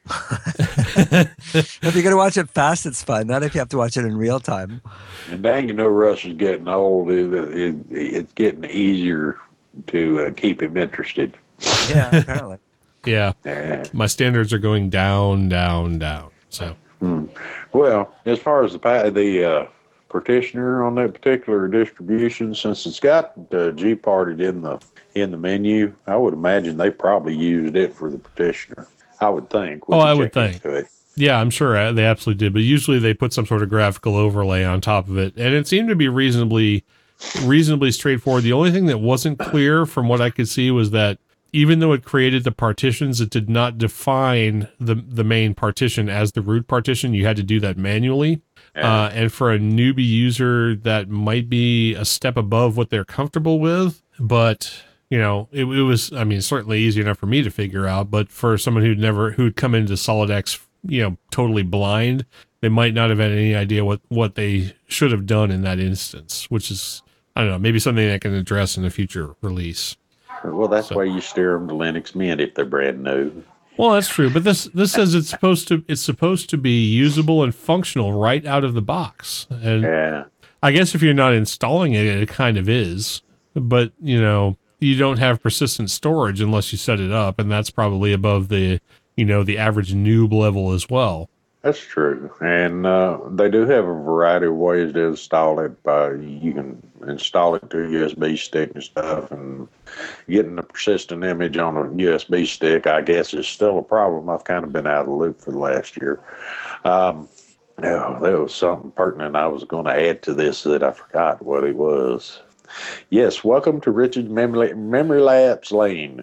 If you're gonna watch it fast, it's fun. Not if you have to watch it in real time. And dang, you know, Russ is getting old. It, it, it's getting easier to uh, keep him interested. Yeah, apparently. Yeah, Yeah. my standards are going down, down, down. So Hmm. Well, as far as the pa- the uh, partitioner on that particular distribution, since it's got uh, G-parted in the in the menu, I would imagine they probably used it for the partitioner. I would think. We Oh, can I would check think. into it. yeah, I'm sure uh, they absolutely did. But usually they put some sort of graphical overlay on top of it, and it seemed to be reasonably reasonably straightforward. The only thing that wasn't clear from what I could see was that even though it created the partitions, it did not define the the main partition as the root partition. You had to do that manually. Yeah. Uh, and for a newbie user, that might be a step above what they're comfortable with. But, you know, it, it was, I mean, certainly easy enough for me to figure out. But for someone who'd never, who'd come into SolidX, you know, totally blind, they might not have had any idea what, what they should have done in that instance, which is, I don't know, maybe something I can address in a future release. Well, that's So- why you steer them to Linux Mint if they're brand new. Well, that's true, but this this says it's supposed to it's supposed to be usable and functional right out of the box. And Yeah. I guess if you're not installing it, it kind of is. But, you know, you don't have persistent storage unless you set it up, and that's probably above the, you know, the average noob level as well. That's true, and uh, they do have a variety of ways to install it. By you can install it to a U S B stick and stuff, and getting a persistent image on a U S B stick, I guess, is still a problem. I've kind of been out of the loop for the last year. Um, oh, there was something pertinent I was going to add to this that I forgot what it was. Yes, welcome to Richard's Memory, Memory Lapse Lane.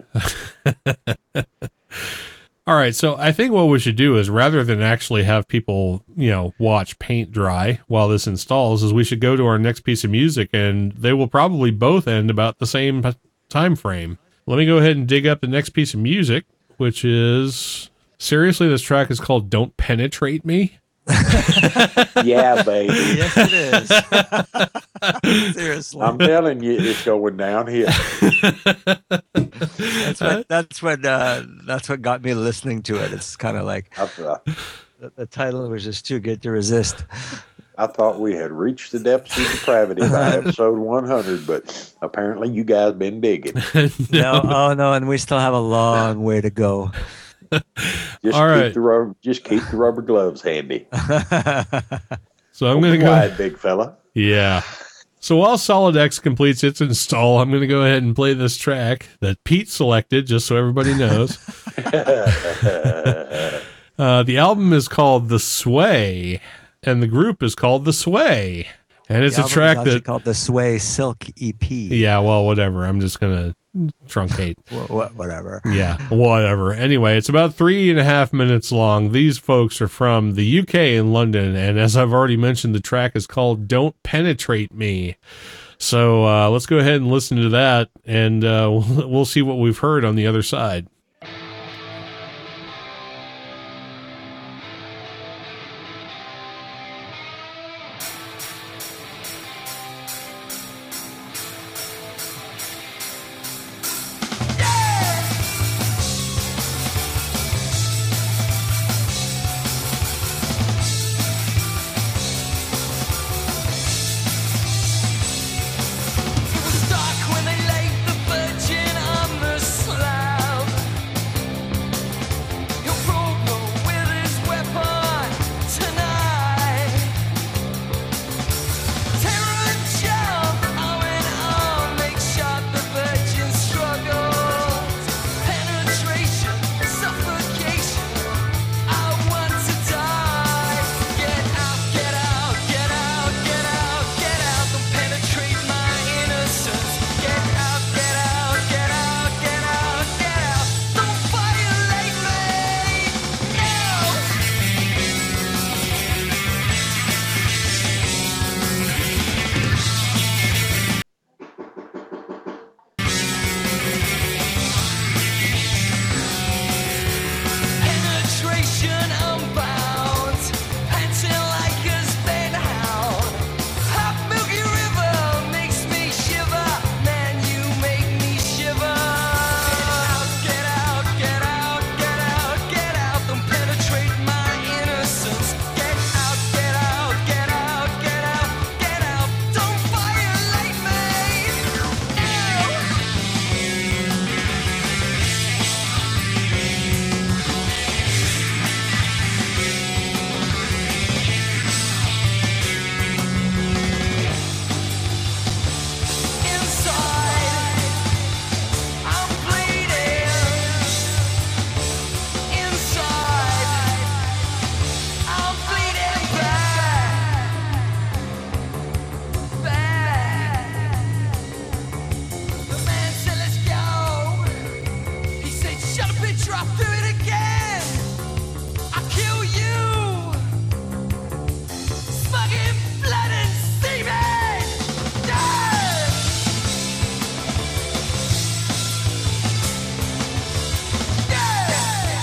All right, so I think what we should do is rather than actually have people, you know, watch paint dry while this installs, is we should go to our next piece of music, and they will probably both end about the same p- time frame. Let me go ahead and dig up the next piece of music, which is, seriously, this track is called Don't Penetrate Me. Yeah, baby. Yes, it is. Seriously. I'm telling you, it's going downhill. That's what that's what uh, that's what got me listening to it. It's kind of like I, thought- the, the title was just too good to resist. I thought we had reached the depths of depravity by episode one hundred, but apparently you guys been digging. No, oh no, and we still have a long way to go. Just All keep right. the rubber, just keep the rubber gloves handy. So I'm going to Open go. wide, big fella. Yeah. So while SolidX completes its install, I'm going to go ahead and play this track that Pete selected, just so everybody knows. Uh, the album is called The Sway, and the group is called The Sway. And it's The a album track is actually that, called the Sway Silk E P. yeah, well, whatever. I'm just going to truncate. Wh- wh- whatever. Yeah, whatever. Anyway, it's about three and a half minutes long. These folks are from the U K in London, and as I've already mentioned, the track is called Don't Penetrate Me. So uh, let's go ahead and listen to that, and uh, we'll, we'll see what we've heard on the other side. It was dark when they laid the virgin on the slab. fucking blood and semen. Yeah! Yeah!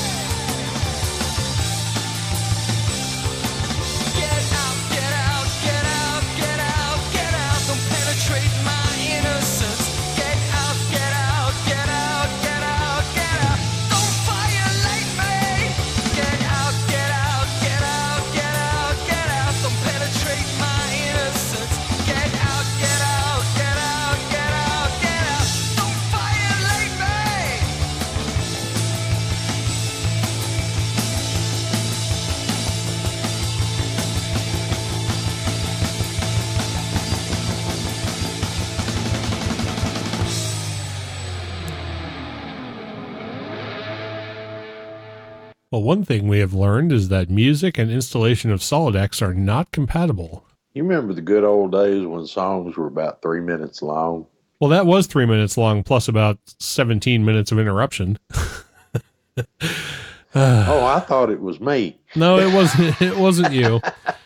Get out, get out, get out, get out, get out. Don't penetrate my innocence. Get out, get out, get out, get out, get out. Don't violate me. Get out, get out, get out, get out, get out. Don't penetrate my innocence. Get out, get out, get out, get out, get out. Don't violate me. Well, one thing we have learned is that music and installation of Solidex are not compatible. You remember the good old days when songs were about three minutes long? Well, that was three minutes long, plus about seventeen minutes of interruption. Oh, I thought it was me. No, it wasn't. It wasn't you.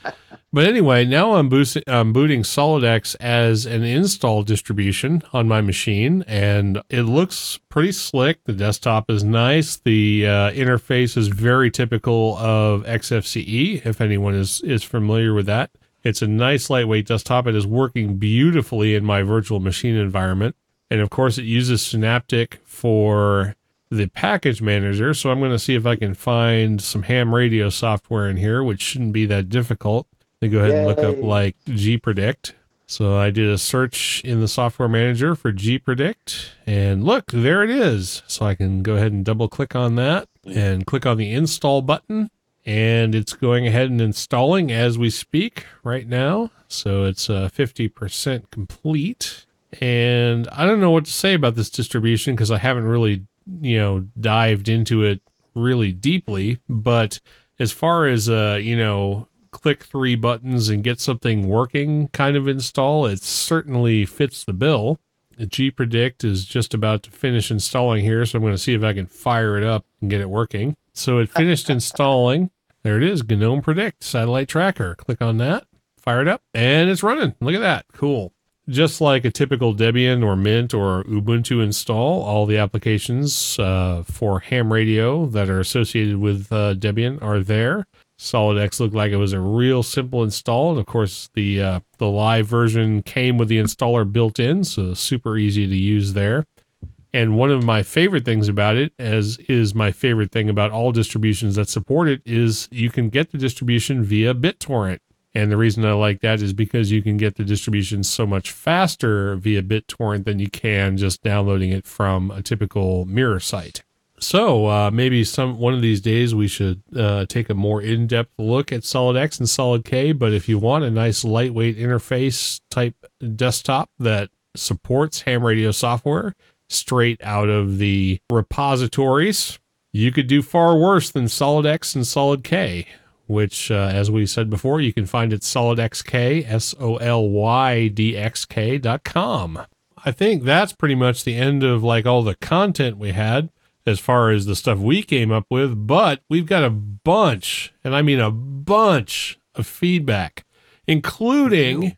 But anyway, now I'm, boosting, I'm booting Solidex as an install distribution on my machine, and it looks pretty slick. The desktop is nice. The uh, interface is very typical of X F C E, if anyone is, is familiar with that. It's a nice lightweight desktop. It is working beautifully in my virtual machine environment. And of course, it uses Synaptic for the package manager. So I'm going to see if I can find some ham radio software in here, which shouldn't be that difficult. Then go ahead and look up Yay. like gpredict. So I did a search in the software manager for gpredict, and look, there it is. So I can go ahead and double click on that and click on the install button, and it's going ahead and installing as we speak right now. So it's uh, fifty percent complete. And I don't know what to say about this distribution because I haven't really, you know, dived into it really deeply. But as far as, uh, you know, click three buttons and get something working kind of install, it certainly fits the bill. gpredict is just about to finish installing here, so I'm going to see if I can fire it up and get it working. So it finished installing. There it is, GNOME Predict satellite tracker. Click on that, fire it up, and it's running. Look at that. Cool. Just like a typical Debian or Mint or Ubuntu install, all the applications uh, for ham radio that are associated with uh, Debian are there. Solidex looked like it was a real simple install, and of course the uh, the live version came with the installer built in, so super easy to use there. And one of my favorite things about it, as is my favorite thing about all distributions that support it, is you can get the distribution via BitTorrent. And the reason I like that is because you can get the distribution so much faster via BitTorrent than you can just downloading it from a typical mirror site. So uh, maybe some one of these days we should uh, take a more in-depth look at SolidX and SolidK. But if you want a nice lightweight interface type desktop that supports ham radio software straight out of the repositories, you could do far worse than SolidX and SolidK, which, uh, as we said before, you can find at SolidXK, S O L Y D X K dot com. I think that's pretty much the end of like all the content we had as far as the stuff we came up with, but we've got a bunch, and I mean a bunch of feedback, including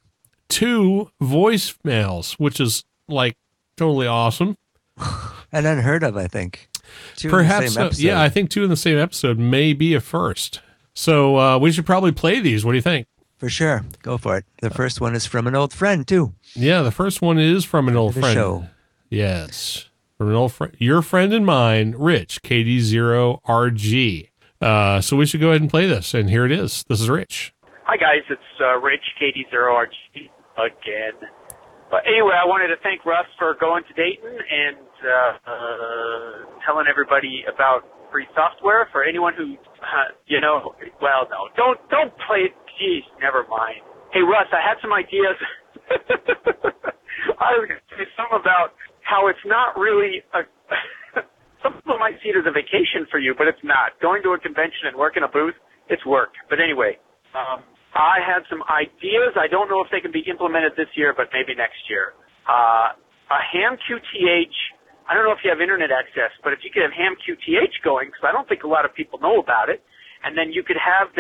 two voicemails, which is like totally awesome. And unheard of, I think. Two in the Perhaps, same so. episode. Yeah, I think two in the same episode may be a first. So uh, we should probably play these. What do you think? For sure. Go for it. The first one is from an old friend, too. Yeah, the first one is from an old The friend. show. Yes, from an old friend, your friend and mine, Rich, K D zero R G. Uh, so we should go ahead and play this, and here it is. This is Rich. Hi, guys. It's uh, Rich, K D zero R G again. But anyway, I wanted to thank Russ for going to Dayton and uh, uh, telling everybody about free software for anyone who, uh, you know, well, no, don't don't play it. Jeez, never mind. Hey, Russ, I had some ideas. I was going to say something about how it's not really a. Some people might see it as a vacation for you, but it's not. Going to a convention and working a booth, it's work. But anyway, um, I had some ideas. I don't know if they can be implemented this year, but maybe next year. Uh, a ham Q T H. I don't know if you have internet access, but if you could have ham Q T H going, because I don't think a lot of people know about it, and then you could have them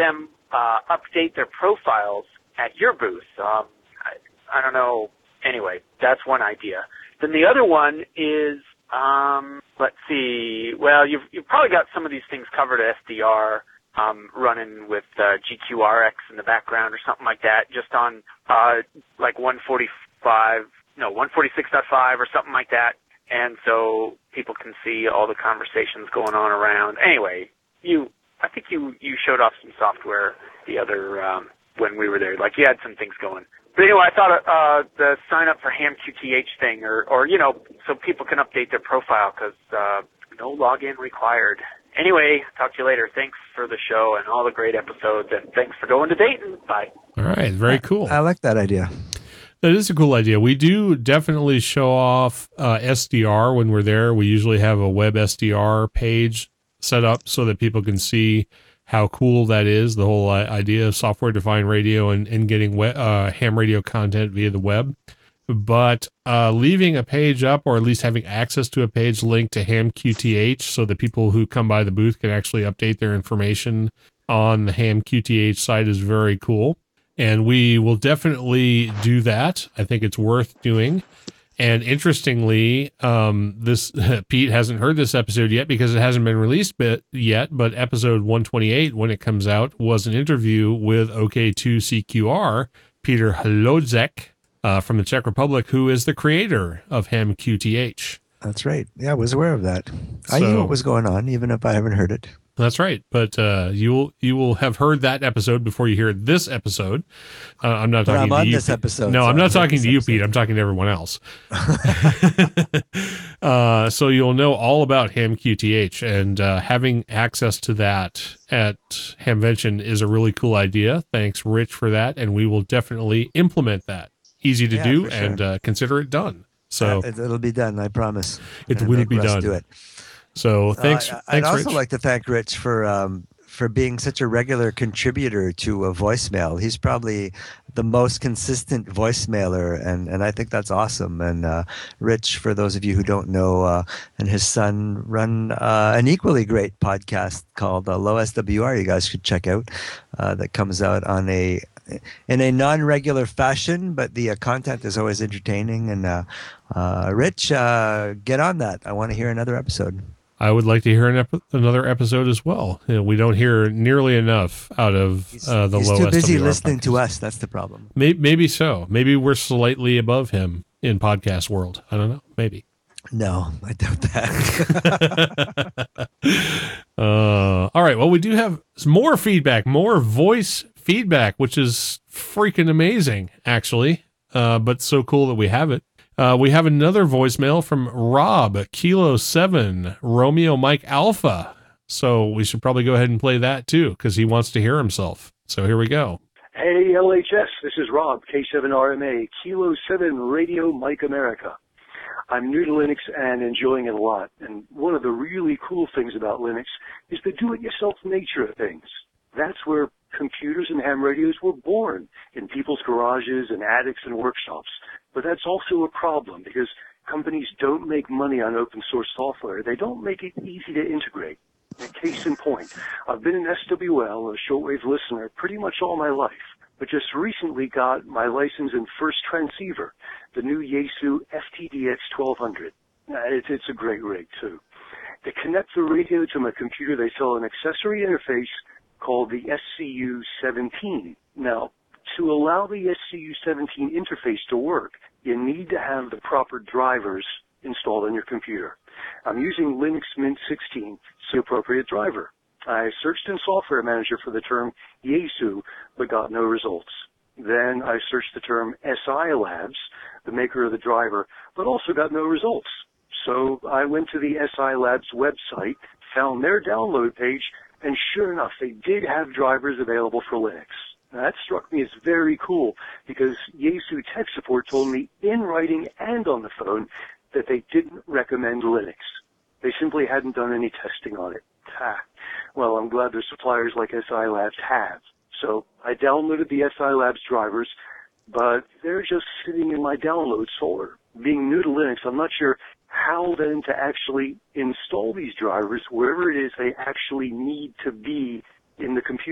uh, update their profiles at your booth. Um, I, I don't know. Anyway, that's one idea. Then the other one is, um, let's see. Well, you've you've probably got some of these things covered at S D R. Um, running with uh, G Q R X in the background or something like that, just on uh, like one forty-five, no, one forty-six point five or something like that, and so people can see all the conversations going on around. Anyway, you, I think you you showed off some software the other um, when we were there, like you had some things going. But anyway, I thought uh, the sign up for Ham Q T H thing, or or you know, so people can update their profile because uh, no login required. Anyway, talk to you later. Thanks for the show and all the great episodes, and thanks for going to Dayton. Bye. All right, very cool. I like that idea. That is a cool idea. We do definitely show off uh, S D R when we're there. We usually have a web S D R page set up so that people can see how cool that is, the whole uh, idea of software-defined radio and, and getting we- uh, ham radio content via the web. But uh, leaving a page up, or at least having access to a page linked to Ham Q T H so that people who come by the booth can actually update their information on the Ham Q T H site is very cool. And we will definitely do that. I think it's worth doing. And interestingly, um, this Pete hasn't heard this episode yet because it hasn't been released bit yet, but episode one twenty-eight, when it comes out, was an interview with O K two C Q R, Peter Hlodzek, Uh, from the Czech Republic, who is the creator of Ham Q T H. That's right. Yeah, I was aware of that. I So- knew what was going on, even if I haven't heard it. That's right. But uh, you will you will have heard that episode before you hear this episode. Uh, I'm not But talking I'm to on you. this Pete. episode, No, so I'm I've not heard talking this to you, episode. Pete. I'm talking to everyone else. uh, so you'll know all about Ham Q T H, and uh, having access to that at Hamvention is a really cool idea. Thanks, Rich, for that, and we will definitely implement that. Easy to Yeah, do, for sure. and uh, consider it done. So Uh, it, it'll be done, I promise. It And will make be Russ done. Do it. So thanks, Uh, I- thanks, I'd also Rich. like to thank Rich for um, for being such a regular contributor to a voicemail. He's probably the most consistent voicemailer, and, and I think that's awesome. And uh, Rich, for those of you who don't know, uh, and his son run uh, an equally great podcast called uh, Low S W R. You guys should check out. Uh, that comes out on a in a non-regular fashion, but the uh, content is always entertaining. And uh, uh, Rich, uh, get on that. I want to hear another episode. I would like to hear an ep- another episode as well. You know, we don't hear nearly enough out of He's, uh, the he's low too busy S W R listening to podcast. us. That's the problem. Maybe, maybe so. Maybe we're slightly above him in podcast world. I don't know. Maybe. No, I doubt that. Uh, all right. Well, we do have some more feedback, more voice feedback, which is freaking amazing, actually. Uh, but so cool that we have it. Uh, we have another voicemail from Rob, Kilo seven, Romeo Mike Alpha. So we should probably go ahead and play that too, because he wants to hear himself. So here we go. Hey, L H S, this is Rob, K seven R M A, Kilo seven Radio Mike America. I'm new to Linux and enjoying it a lot. And one of the really cool things about Linux is the do-it-yourself nature of things. That's where computers and ham radios were born, in people's garages and attics and workshops. But that's also a problem because companies don't make money on open source software. They don't make it easy to integrate. A case in point, I've been an S W L, a shortwave listener, pretty much all my life, but just recently got my license in First Transceiver, the new Yaesu F T D X twelve hundred. Uh, It's, it's a great rig, too. To connect the radio to my computer, they sell an accessory interface called the S C U seventeen. Now, to allow the S C U seventeen interface to work, you need to have the proper drivers installed on your computer. I'm using Linux Mint sixteen, it's the appropriate driver. I searched in Software Manager for the term Yaesu, but got no results. Then I searched the term S I Labs, the maker of the driver, but also got no results. So I went to the S I Labs website, found their download page, and sure enough, they did have drivers available for Linux. Now, that struck me as very cool because Yaesu Tech Support told me in writing and on the phone that they didn't recommend Linux. They simply hadn't done any testing on it. Ha. Well, I'm glad their suppliers like S I Labs have. So I downloaded the S I Labs drivers, but they're just sitting in my downloads folder. Being new to Linux, I'm not sure how then to actually install these drivers wherever it is they actually need to be in the computer.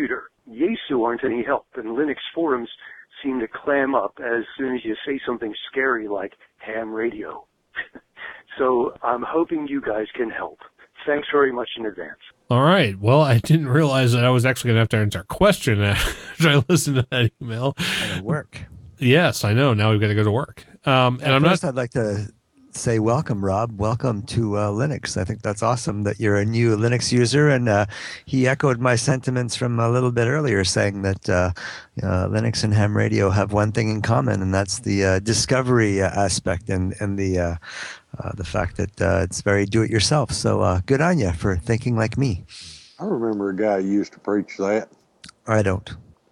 Yaesu aren't any help, and Linux forums seem to clam up as soon as you say something scary like ham radio. So I'm hoping you guys can help. Thanks very much in advance. All right. Well, I didn't realize that I was actually going to have to answer a question after I listened to that email. Gotta work. Yes, I know. Now we've got to go to work. Um, and At I'm not. first, I'd like to say welcome, Rob. Welcome to uh, Linux. I think that's awesome that you're a new Linux user. And uh, he echoed my sentiments from a little bit earlier, saying that uh, uh, Linux and ham radio have one thing in common, and that's the uh, discovery uh, aspect and, and the uh, uh, the fact that uh, it's very do-it-yourself. So uh, good on you for thinking like me. I remember a guy who used to preach that. I don't.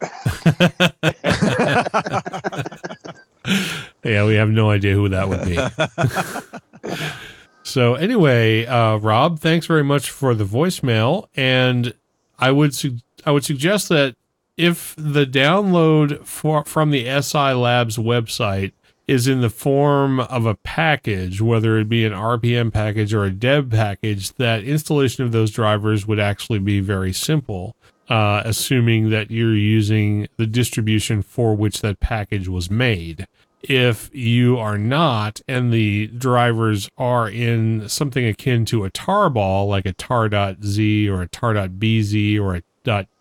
Yeah, we have no idea who that would be. So anyway, uh, Rob, thanks very much for the voicemail. And I would su- I would suggest that if the download for, from the S I Labs website is in the form of a package, whether it be an R P M package or a deb package, that installation of those drivers would actually be very simple, uh, assuming that you're using the distribution for which that package was made. If you are not, and the drivers are in something akin to a tarball, like a tar.z or a tar.bz or a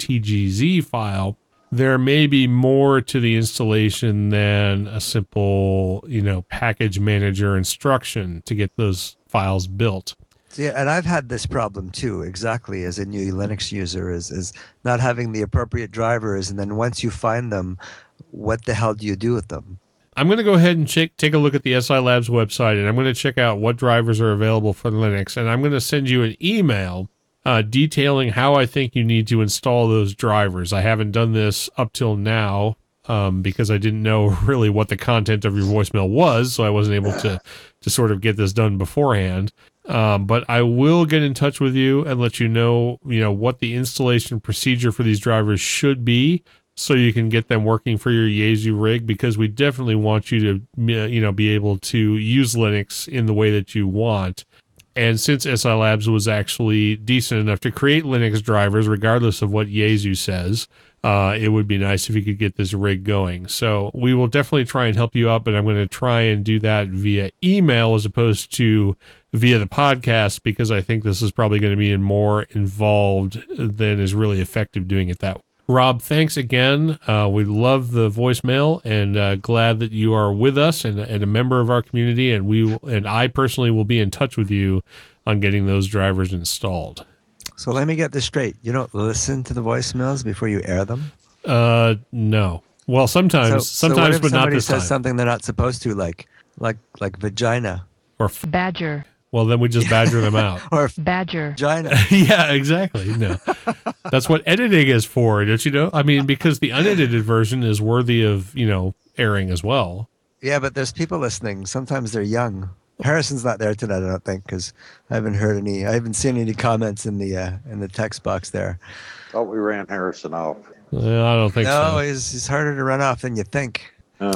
.tgz file, there may be more to the installation than a simple, you know, package manager instruction to get those files built. See, and I've had this problem too, exactly as a new Linux user, is is not having the appropriate drivers, and then once you find them, what the hell do you do with them? I'm going to go ahead and check, take a look at the S I Labs website, and I'm going to check out what drivers are available for Linux, and I'm going to send you an email uh, detailing how I think you need to install those drivers. I haven't done this up till now um, because I didn't know really what the content of your voicemail was, so I wasn't able to, to sort of get this done beforehand. Um, but I will get in touch with you and let you know, you know, what the installation procedure for these drivers should be, so you can get them working for your Yaesu rig, because we definitely want you to, you know, be able to use Linux in the way that you want. And since S I Labs was actually decent enough to create Linux drivers, regardless of what Yaesu says, uh, it would be nice if you could get this rig going. So we will definitely try and help you out, but I'm going to try and do that via email as opposed to via the podcast, because I think this is probably going to be more involved than is really effective doing it that way. Rob, thanks again. Uh, we love the voicemail, and uh, glad that you are with us and, and a member of our community. And we will, and I personally will be in touch with you on getting those drivers installed. So let me get this straight. You don't listen to the voicemails before you air them? Uh, no. Well, sometimes, So, sometimes, so what if but not somebody this says time. something they're not supposed to, like like like vagina Or f- Badger. well, then we just badger them out. or Badger. vagina? Yeah, exactly. No, that's what editing is for, don't you know? I mean, because the unedited version is worthy of, you know, airing as well. Yeah, but there's people listening. Sometimes they're young. Harrison's not there tonight, I don't think, because I haven't heard any. I haven't seen any comments in the uh, in the text box there. Thought we ran Harrison off. Uh, I don't think No, so. he's he's harder to run off than you think.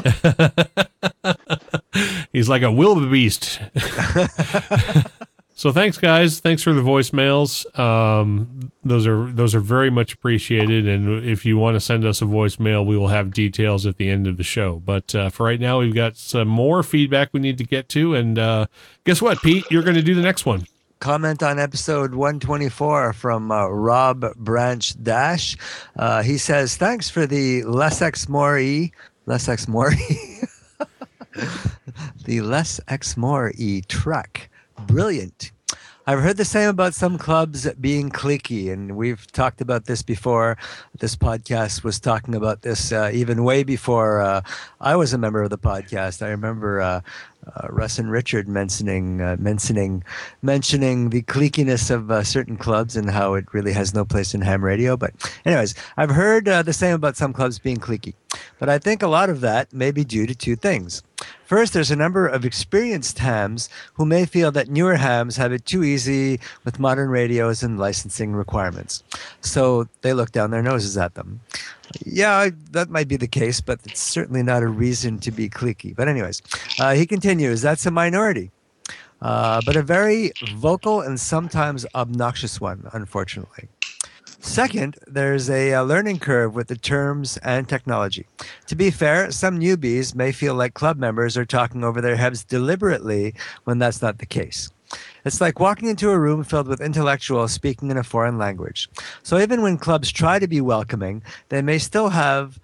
He's like a wildebeest. So thanks, guys. Thanks for the voicemails. Um, those are those are very much appreciated. And if you want to send us a voicemail, we will have details at the end of the show. But uh, for right now, we've got some more feedback we need to get to. And uh, guess what, Pete? You're going to do the next one. Comment on episode one twenty-four from uh, Rob Branch Dash. Uh, he says, thanks for the Less X More E. Less X More E. The Less X More E track. Brilliant. I've heard the same about some clubs being cliquey, and we've talked about this before. This podcast was talking about this uh, even way before uh, I was a member of the podcast. I remember uh, uh, Russ and Richard mentioning uh, mentioning mentioning the cliquiness of uh, certain clubs and how it really has no place in ham radio. But anyways, I've heard uh, the same about some clubs being cliquey. But I think a lot of that may be due to two things. First, there's a number of experienced hams who may feel that newer hams have it too easy with modern radios and licensing requirements. So they look down their noses at them. Yeah, that might be the case, but it's certainly not a reason to be cliquey. But anyways, uh, he continues, that's a minority, uh, but a very vocal and sometimes obnoxious one, unfortunately. Second, there's a, uh learning curve with the terms and technology. To be fair, some newbies may feel like club members are talking over their heads deliberately when that's not the case. It's like walking into a room filled with intellectuals speaking in a foreign language. So even when clubs try to be welcoming, they may still have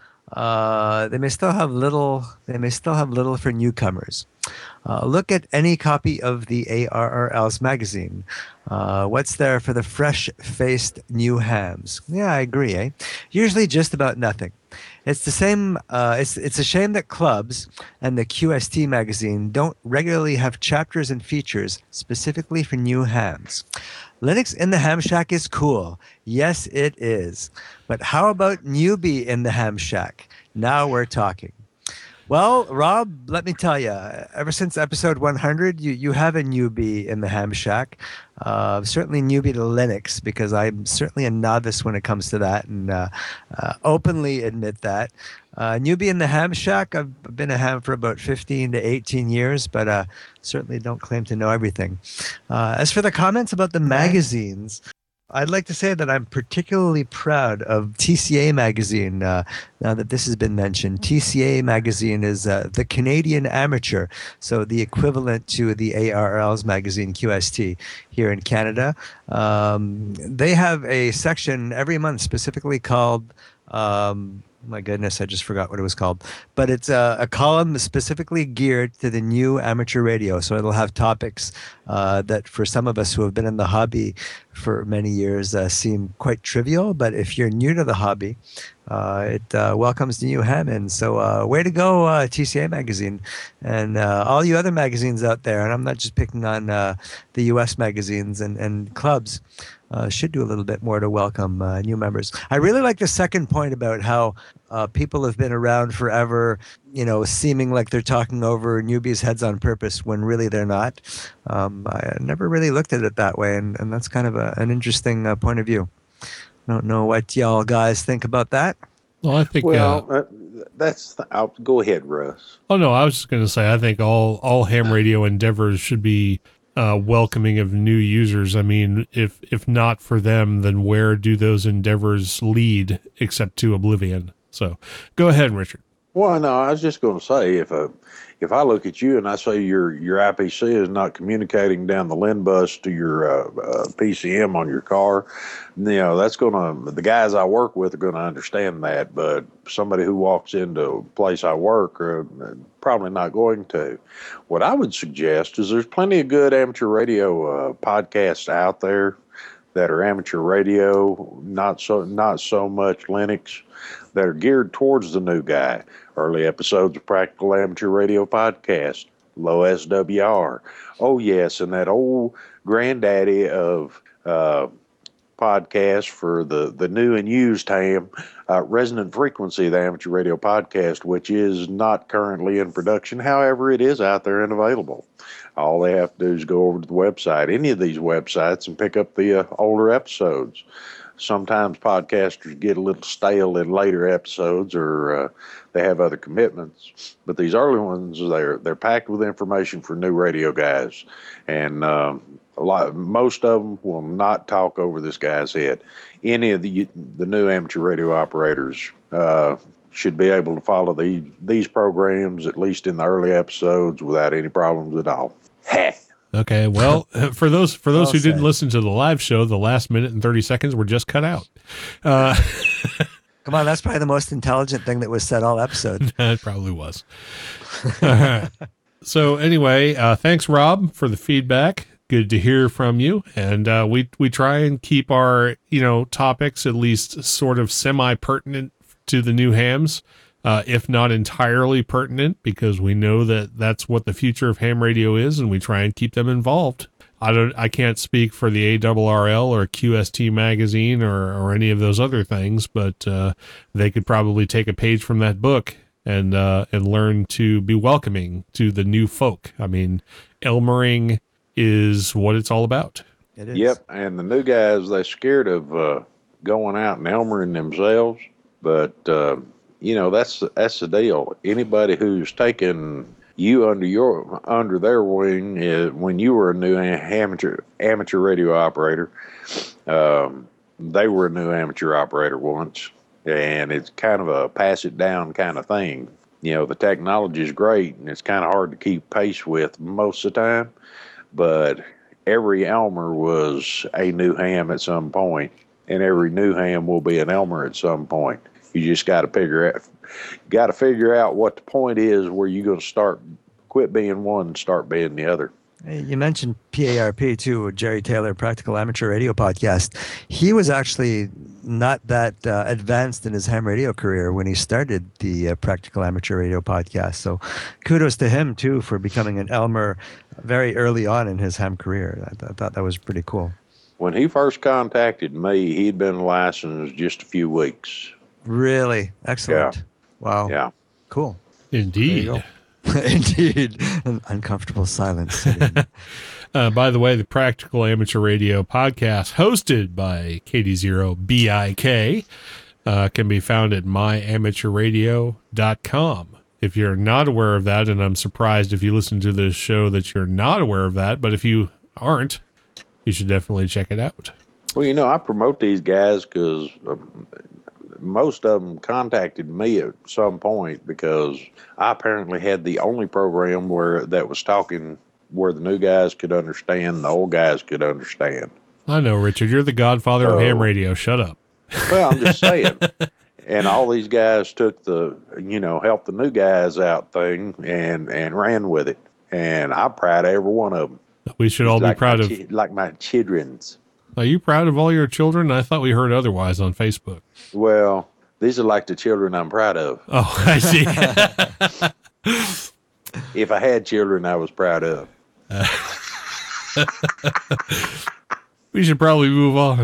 uh, they may still have little they may still have little for newcomers. Uh, look at any copy of the A R R L's magazine. Uh, what's there for the fresh-faced new hams? Yeah, I agree, eh? Usually just about nothing. It's the same. Uh, it's it's a shame that clubs and the Q S T magazine don't regularly have chapters and features specifically for new hams. Linux in the Ham Shack is cool. Yes, it is. But how about newbie in the Ham Shack? Now we're talking. Well, Rob, let me tell you, ever since episode one hundred, you, you have a newbie in the Ham Shack. Uh, certainly newbie to Linux, because I'm certainly a novice when it comes to that, and uh, uh, openly admit that. Uh, newbie in the Ham Shack, I've been a ham for about fifteen to eighteen years, but uh, certainly don't claim to know everything. Uh, as for the comments about the magazines, I'd like to say that I'm particularly proud of T C A Magazine, uh, now that this has been mentioned. T C A Magazine is uh, the Canadian Amateur, so the equivalent to the A R R L's magazine, Q S T, here in Canada. Um, they have a section every month specifically called... Um, my goodness, I just forgot what it was called. But it's a, a column specifically geared to the new amateur radio. So it'll have topics uh, that for some of us who have been in the hobby for many years uh, seem quite trivial. But if you're new to the hobby, uh, it uh, welcomes the new ham in. So uh, way to go, uh, T C A Magazine. And uh, all you other magazines out there, and I'm not just picking on uh, the U S magazines and, and clubs, Uh, should do a little bit more to welcome uh, new members. I really like the second point about how uh, people have been around forever, you know, seeming like they're talking over newbies' heads on purpose when really they're not. Um, I never really looked at it that way, and, and that's kind of a, an interesting uh, point of view. I don't know what y'all guys think about that. Well, I think. Well, Uh, uh, that's. The, I'll go ahead, Russ. oh no, I was just going to say I think all all ham radio endeavors should be Uh, welcoming of new users. I mean, if if not for them, then where do those endeavors lead except to oblivion? So go ahead, Richard. Well, no, I was just going to say, if a, if I look at you and I say your your I P C is not communicating down the LIN bus to your uh, uh, P C M on your car, you know, that's going to, the guys I work with are going to understand that, but somebody who walks into a place I work are probably not going to. What I would suggest is there's plenty of good amateur radio uh, podcasts out there that are amateur radio, not so not so much Linux, that are geared towards the new guy. Early episodes of Practical Amateur Radio Podcast, Low S W R. Oh, yes, and that old granddaddy of uh, podcasts for the, the new and used ham, uh, Resonant Frequency, the Amateur Radio Podcast, which is not currently in production. However, it is out there and available. All they have to do is go over to the website, any of these websites, and pick up the uh, older episodes. Sometimes podcasters get a little stale in later episodes, or uh, they have other commitments. But these early ones, they're they're packed with information for new radio guys, and um, a lot, most of them will not talk over this guy's head. Any of the the new amateur radio operators uh, should be able to follow the, these programs, at least in the early episodes, without any problems at all. Okay, well, for those for those Well who didn't said. listen to the live show, the last minute and thirty seconds were just cut out. Uh, Come on, that's probably the most intelligent thing that was said all episode. it probably was. All right. So anyway, uh, thanks, Rob, for the feedback. Good to hear from you. And uh, we we try and keep our you know topics at least sort of semi pertinent to the new hams. Uh, if not entirely pertinent, because we know that that's what the future of ham radio is, and we try and keep them involved. I don't, I can't speak for the A R R L or Q S T magazine or, or any of those other things, but uh, they could probably take a page from that book and uh, and learn to be welcoming to the new folk. I mean, Elmering is what it's all about. It is. Yep, and the new guys, they're scared of uh, going out and Elmering themselves, but... Uh, You know, that's that's the deal. Anybody who's taken you under your under their wing is, when you were a new amateur amateur radio operator, um, they were a new amateur operator once, and it's kind of a pass it down kind of thing. You know, the technology is great, and it's kind of hard to keep pace with most of the time, but every Elmer was a new ham at some point, and every new ham will be an Elmer at some point. You just got to figure out, got to figure out what the point is where you're going to start, quit being one and start being the other. Hey, you mentioned P A R P too, Jerry Taylor, Practical Amateur Radio Podcast. He was actually not that uh, advanced in his ham radio career when he started the uh, Practical Amateur Radio Podcast. So kudos to him too for becoming an Elmer very early on in his ham career. I, th- I thought that was pretty cool. When he first contacted me, he'd been licensed just a few weeks. Really? Excellent. Yeah. Wow. Yeah. Cool. Indeed. There you go. Indeed. An uncomfortable silence. uh, by the way, the Practical Amateur Radio Podcast, hosted by K D zero B I K, uh, can be found at my amateur radio dot com. If you're not aware of that, and I'm surprised if you listen to this show that you're not aware of that, but if you aren't, you should definitely check it out. Well, you know, I promote these guys because um, most of them contacted me at some point because I apparently had the only program where that was talking where the new guys could understand, the old guys could understand. I know, Richard. You're the godfather So- of ham radio. Shut up. Well, I'm just saying. And all these guys took the, you know, help the new guys out thing and, and ran with it. And I'm proud of every one of them. We should all like be proud my of. chi- like my children's. Are you proud of all your children? I thought we heard otherwise on Facebook. Well, these are like the children I'm proud of. Oh, I see. If I had children, I was proud of. We should probably move on.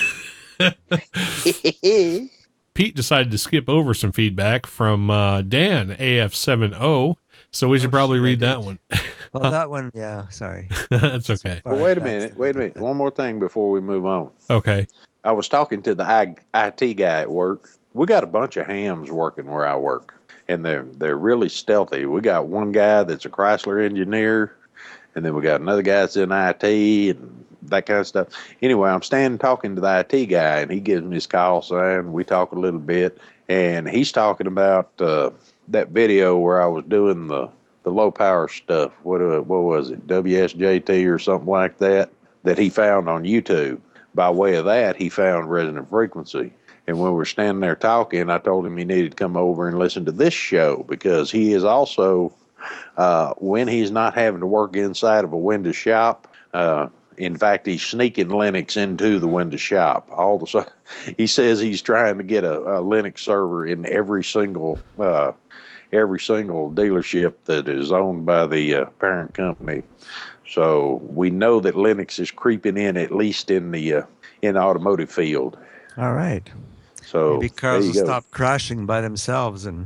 Pete decided to skip over some feedback from uh, Dan A F seven O, so we should probably read that one. Well, that one, yeah, sorry. That's okay. But wait a minute, wait a minute. One more thing before we move on. Okay. I was talking to the I- IT guy at work. We got a bunch of hams working where I work, and they're they're really stealthy. We got one guy that's a Chrysler engineer, and then we got another guy that's in I T and that kind of stuff. Anyway, I'm standing talking to the I T guy, and he gives me his call sign. We talk a little bit, and he's talking about uh, that video where I was doing the, the low power stuff. What uh, what was it, W S J T or something like that, that he found on YouTube. By way of that, he found Resonant Frequency. And when we were standing there talking, I told him he needed to come over and listen to this show because he is also, uh, when he's not having to work inside of a Windows shop, uh, in fact, he's sneaking Linux into the Windows shop. All the he says he's trying to get a, a Linux server in every single uh, every single dealership that is owned by the uh, parent company. So we know that Linux is creeping in, at least in the uh, in the automotive field. All right. So Maybe cars there will you go. stop crashing by themselves, and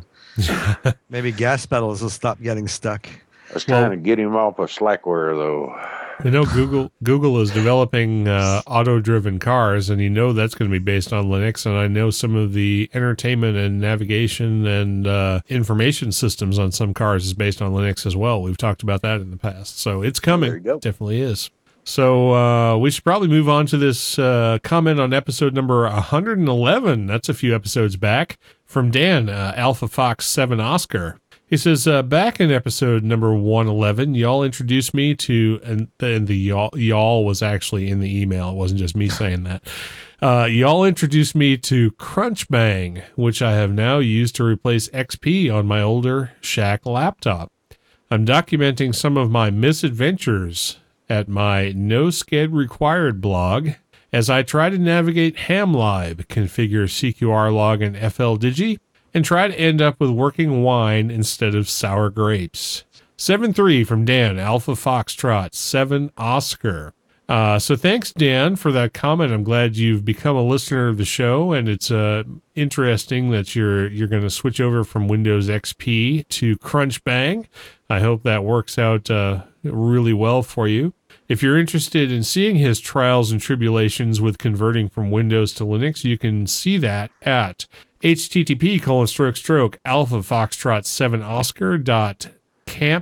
maybe gas pedals will stop getting stuck. I was trying to get him off of Slackware, though. You know, Google Google is developing uh, auto-driven cars, and you know that's going to be based on Linux. And I know some of the entertainment and navigation and uh, information systems on some cars is based on Linux as well. We've talked about that in the past, so it's coming. There you go. Definitely is. So uh, we should probably move on to this uh, comment on episode number one hundred eleven. That's a few episodes back from Dan, uh, Alpha Fox seven Oscar. He says, uh, back in episode number one eleven, y'all introduced me to, and, and the y'all, y'all was actually in the email. It wasn't just me saying that. Uh, y'all introduced me to Crunchbang, which I have now used to replace X P on my older Shack laptop. I'm documenting some of my misadventures at my No Sked Required blog as I try to navigate HamLib, configure C Q R log and F L Digi, and try to end up with working wine instead of sour grapes. seven three from Dan, Alpha Foxtrot, seven Oscar. Uh, so thanks, Dan, for that comment. I'm glad you've become a listener of the show, and it's uh, interesting that you're you're going to switch over from Windows X P to Crunchbang. I hope that works out uh, really well for you. If you're interested in seeing his trials and tribulations with converting from Windows to Linux, you can see that at http colon stroke stroke alpha foxtrot seven oscar dot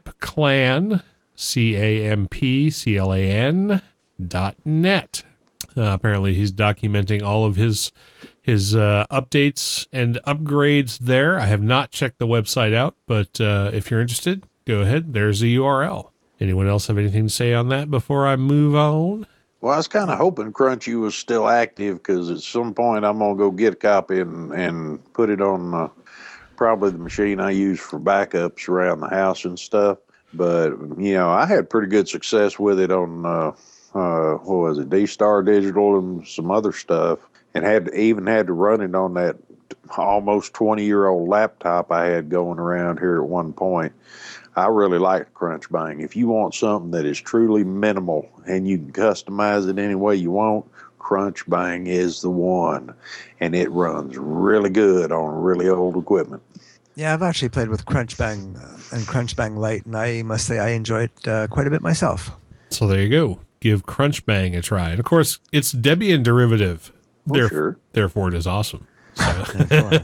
campclan c a m p c l a n dot net. Uh, apparently, he's documenting all of his his uh, updates and upgrades there. I have not checked the website out, but uh, if you're interested, go ahead. There's the U R L. Anyone else have anything to say on that before I move on? Well, I was kind of hoping Crunchy was still active because at some point I'm going to go get a copy and, and put it on uh, probably the machine I use for backups around the house and stuff. But, you know, I had pretty good success with it on, uh, uh, what was it, D-Star Digital and some other stuff. And had to, even had to run it on that almost twenty-year-old laptop I had going around here at one point. I really like Crunchbang. If you want something that is truly minimal and you can customize it any way you want, Crunchbang is the one. And it runs really good on really old equipment. Yeah, I've actually played with Crunchbang uh, and Crunchbang Lite, and I must say I enjoy it uh, quite a bit myself. So there you go. Give Crunchbang a try. And of course, it's Debian derivative. Well, There- sure. Therefore, it is awesome. So.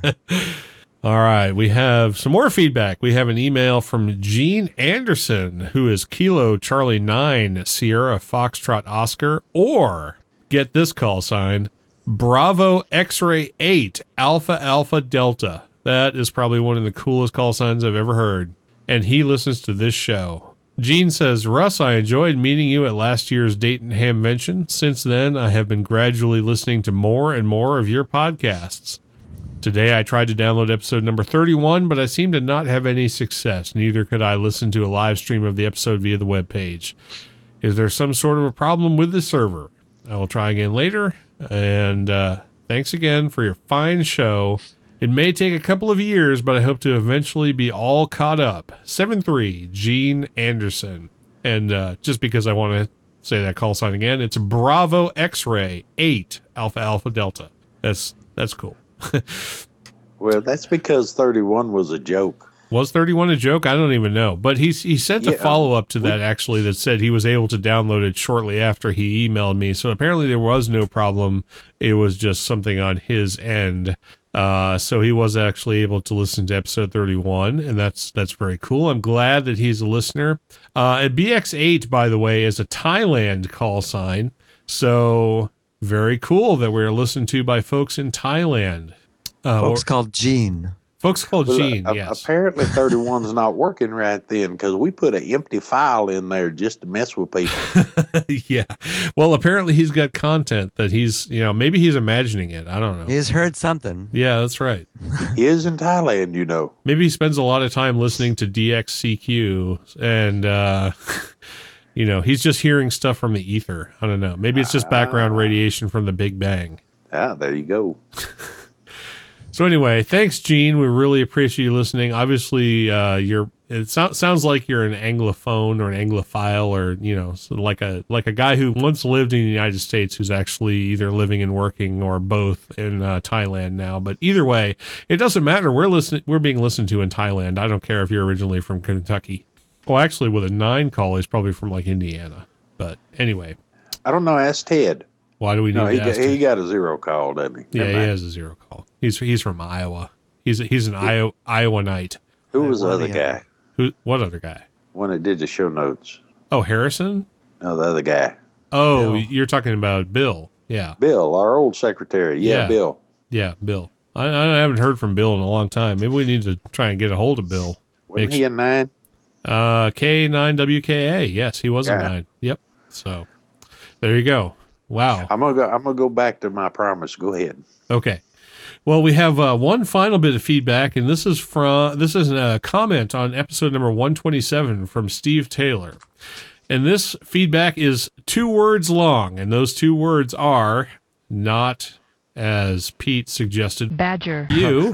All right, we have some more feedback. We have an email from Gene Anderson, who is Kilo Charlie nine Sierra Foxtrot Oscar, or get this call sign, Bravo X-Ray eight Alpha Alpha Delta. That is probably one of the coolest call signs I've ever heard. And he listens to this show. Gene says, Russ, I enjoyed meeting you at last year's Dayton Hamvention. Since then, I have been gradually listening to more and more of your podcasts. Today, I tried to download episode number thirty-one, but I seem to not have any success. Neither could I listen to a live stream of the episode via the webpage. Is there some sort of a problem with the server? I will try again later. And uh, thanks again for your fine show. It may take a couple of years, but I hope to eventually be all caught up. seven three, Gene Anderson. And uh, just because I want to say that call sign again, it's Bravo X-Ray eight Alpha Alpha Delta. That's that's cool. Well, that's because thirty-one was a joke. Was thirty-one a joke? I don't even know. But he's, he sent a Yeah, follow-up to we- that, actually, that said he was able to download it shortly after he emailed me. So apparently there was no problem. It was just something on his end. Uh, so he was actually able to listen to episode thirty-one, and that's that's very cool. I'm glad that he's a listener. Uh, and B X eight, by the way, is a Thailand call sign. So very cool that we're listened to by folks in Thailand. Uh, Folks or- called Gene. folks called Well, Gene, a- yes. Apparently thirty-one's not working right then because we put an empty file in there just to mess with people. Yeah. Well, apparently he's got content that he's, you know, maybe he's imagining it. I don't know. He's heard something. Yeah, that's right. He is in Thailand, you know. Maybe he spends a lot of time listening to D X C Q and, uh, you know, he's just hearing stuff from the ether. I don't know. Maybe it's just background radiation from the Big Bang. Ah, there you go. So anyway, thanks, Gene. We really appreciate you listening. Obviously, uh, you're. It so- sounds like you're an Anglophone or an Anglophile, or you know, so like a like a guy who once lived in the United States, who's actually either living and working or both in uh, Thailand now. But either way, it doesn't matter. We're listening. We're being listened to in Thailand. I don't care if you're originally from Kentucky. Well, actually, with a nine call, he's probably from like Indiana. But anyway, I don't know. Ask Ted. why do we need No, he to got, ask he him? got a zero call, doesn't he? Yeah, Never he mind. has a zero call. He's he's from Iowa. He's a, he's an Iowa Iowanite. Who was the One other of the guy? other. Who? What other guy? One that did the show notes. Oh, Harrison. No, the other guy. Oh, Bill. you're talking about Bill. Yeah, Bill, our old secretary. Yeah, Yeah. Bill. yeah, Bill. I, I haven't heard from Bill in a long time. Maybe we need to try and get a hold of Bill. Wasn't Make he a nine? Uh, K nine W K A. Yes, he was a Yeah. nine. Yep. So there you go. Wow. I'm gonna go. I'm gonna go back to my promise. Go ahead. Okay. Well, we have uh, one final bit of feedback, and this is from this is a comment on episode number one twenty-seven from Steve Taylor. And this feedback is two words long, and those two words are not, as Pete suggested, Badger. you.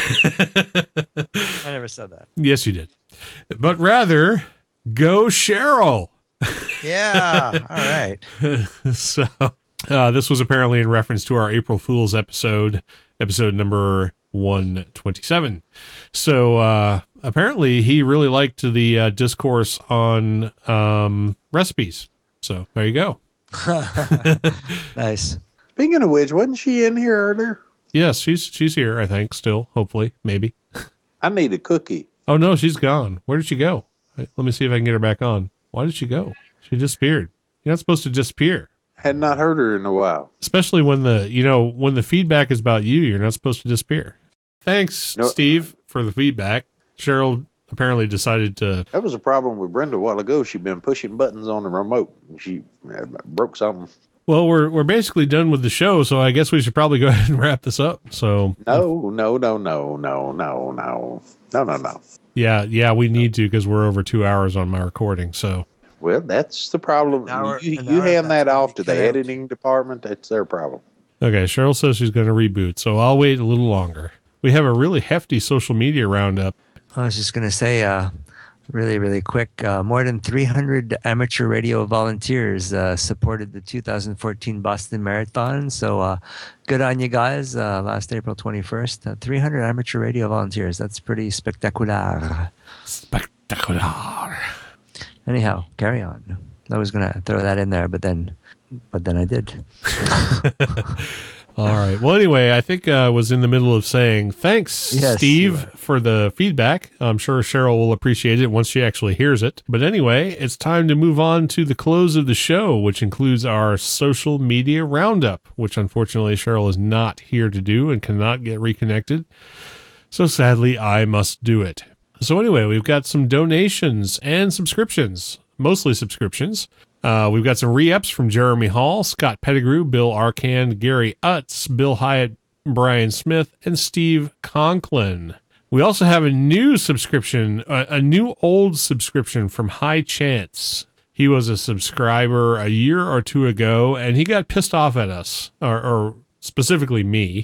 I never said that. Yes, you did. But rather, go Cheryl. Yeah. All right. So uh, this was apparently in reference to our April Fool's episode, episode number one twenty-seven. So uh, apparently he really liked the uh, discourse on um, recipes. So there you go. Nice. Speaking of which, wasn't she in here earlier? Yes, she's she's here, I think, still, hopefully, maybe. I need a cookie. Oh, no, she's gone. Where did she go? Wait, let me see if I can get her back on. Why did she go? She disappeared. You're not supposed to disappear. Had not heard her in a while. Especially when the, you know, when the feedback is about you, you're not supposed to disappear. Thanks, No. Steve, for the feedback. Cheryl apparently decided to, That was a problem with Brenda a while ago. She'd been pushing buttons on the remote. She uh, broke something. well, we're, we're basically done with the show, so I guess we should probably go ahead and wrap this up. So, No, no, no, no, no, no, no, no, no, no. yeah, yeah, we need to because we're over two hours on my recording. So, Well, that's the problem. An hour- you an you hour hand that past off to cut the out. editing department. That's their problem. okay, Cheryl says she's going to reboot, so I'll wait a little longer. We have a really hefty social media roundup. I was just going to say, uh, really, really quick, uh, more than three hundred amateur radio volunteers uh, supported the two thousand fourteen Boston Marathon. So uh, good on you guys. Uh, last April twenty-first, uh, three hundred amateur radio volunteers. That's pretty spectacular. Spectacular. Anyhow, carry on. I was going to throw that in there, but then, but then I did. All right. Well, anyway, I think uh, I was in the middle of saying thanks, Yes, you Steve, were. for the feedback. I'm sure Cheryl will appreciate it once she actually hears it. But anyway, it's time to move on to the close of the show, which includes our social media roundup, which unfortunately Cheryl is not here to do and cannot get reconnected. So sadly, I must do it. So anyway, we've got some donations and subscriptions, mostly subscriptions. Uh, we've got some re-ups from Jeremy Hall, Scott Pettigrew, Bill Arcand, Gary Utz, Bill Hyatt, Brian Smith, and Steve Conklin. We also have a new subscription, a, a new old subscription from High Chance. He was a subscriber a year or two ago, and he got pissed off at us, or, or specifically me,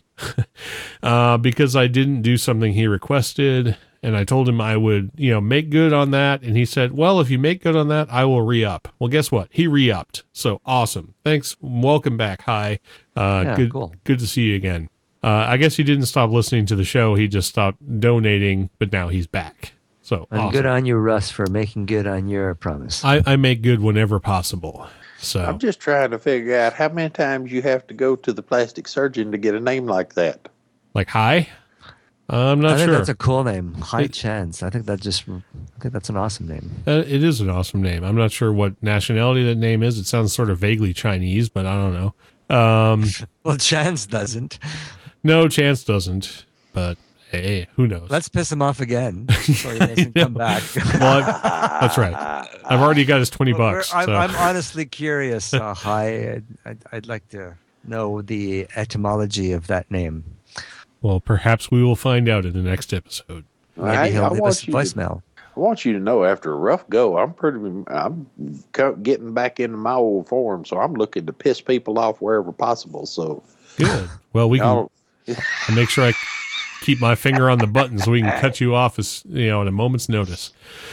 uh, because I didn't do something he requested. And I told him I would, you know, make good on that. And he said, well, if you make good on that, I will re-up. Well, guess what? He re-upped. So awesome. Thanks. Welcome back. Hi. Uh, Yeah, good, cool. good to see you again. Uh, I guess he didn't stop listening to the show. He just stopped donating, but now he's back. So And awesome. good on you, Russ, for making good on your promise. I, I make good whenever possible. So I'm just trying to figure out how many times you have to go to the plastic surgeon to get a name like that. like, hi. I'm I not think sure. that's a cool name. High It- Chance. I think that just, I think that's an awesome name. Uh, it is an awesome name. I'm not sure what nationality that name is. It sounds sort of vaguely Chinese, but I don't know. Um, Well, Chance doesn't. no, Chance doesn't. But hey, who knows? Let's piss him off again so he doesn't come back. Well, I've- that's right. I've already got his twenty Well, we're- bucks. I'm, so. I'm honestly curious. Uh, hi, I'd, I'd, I'd like to know the etymology of that name. Well, perhaps we will find out in the next episode. Maybe I, he'll I leave want us a you to- voicemail. I want you to know, after a rough go, I'm pretty. I'm co- getting back into my old form, so I'm looking to piss people off wherever possible. So, Good. Well, we can I'll, I'll make sure I keep my finger on the button so we can cut you off as you know at a moment's notice.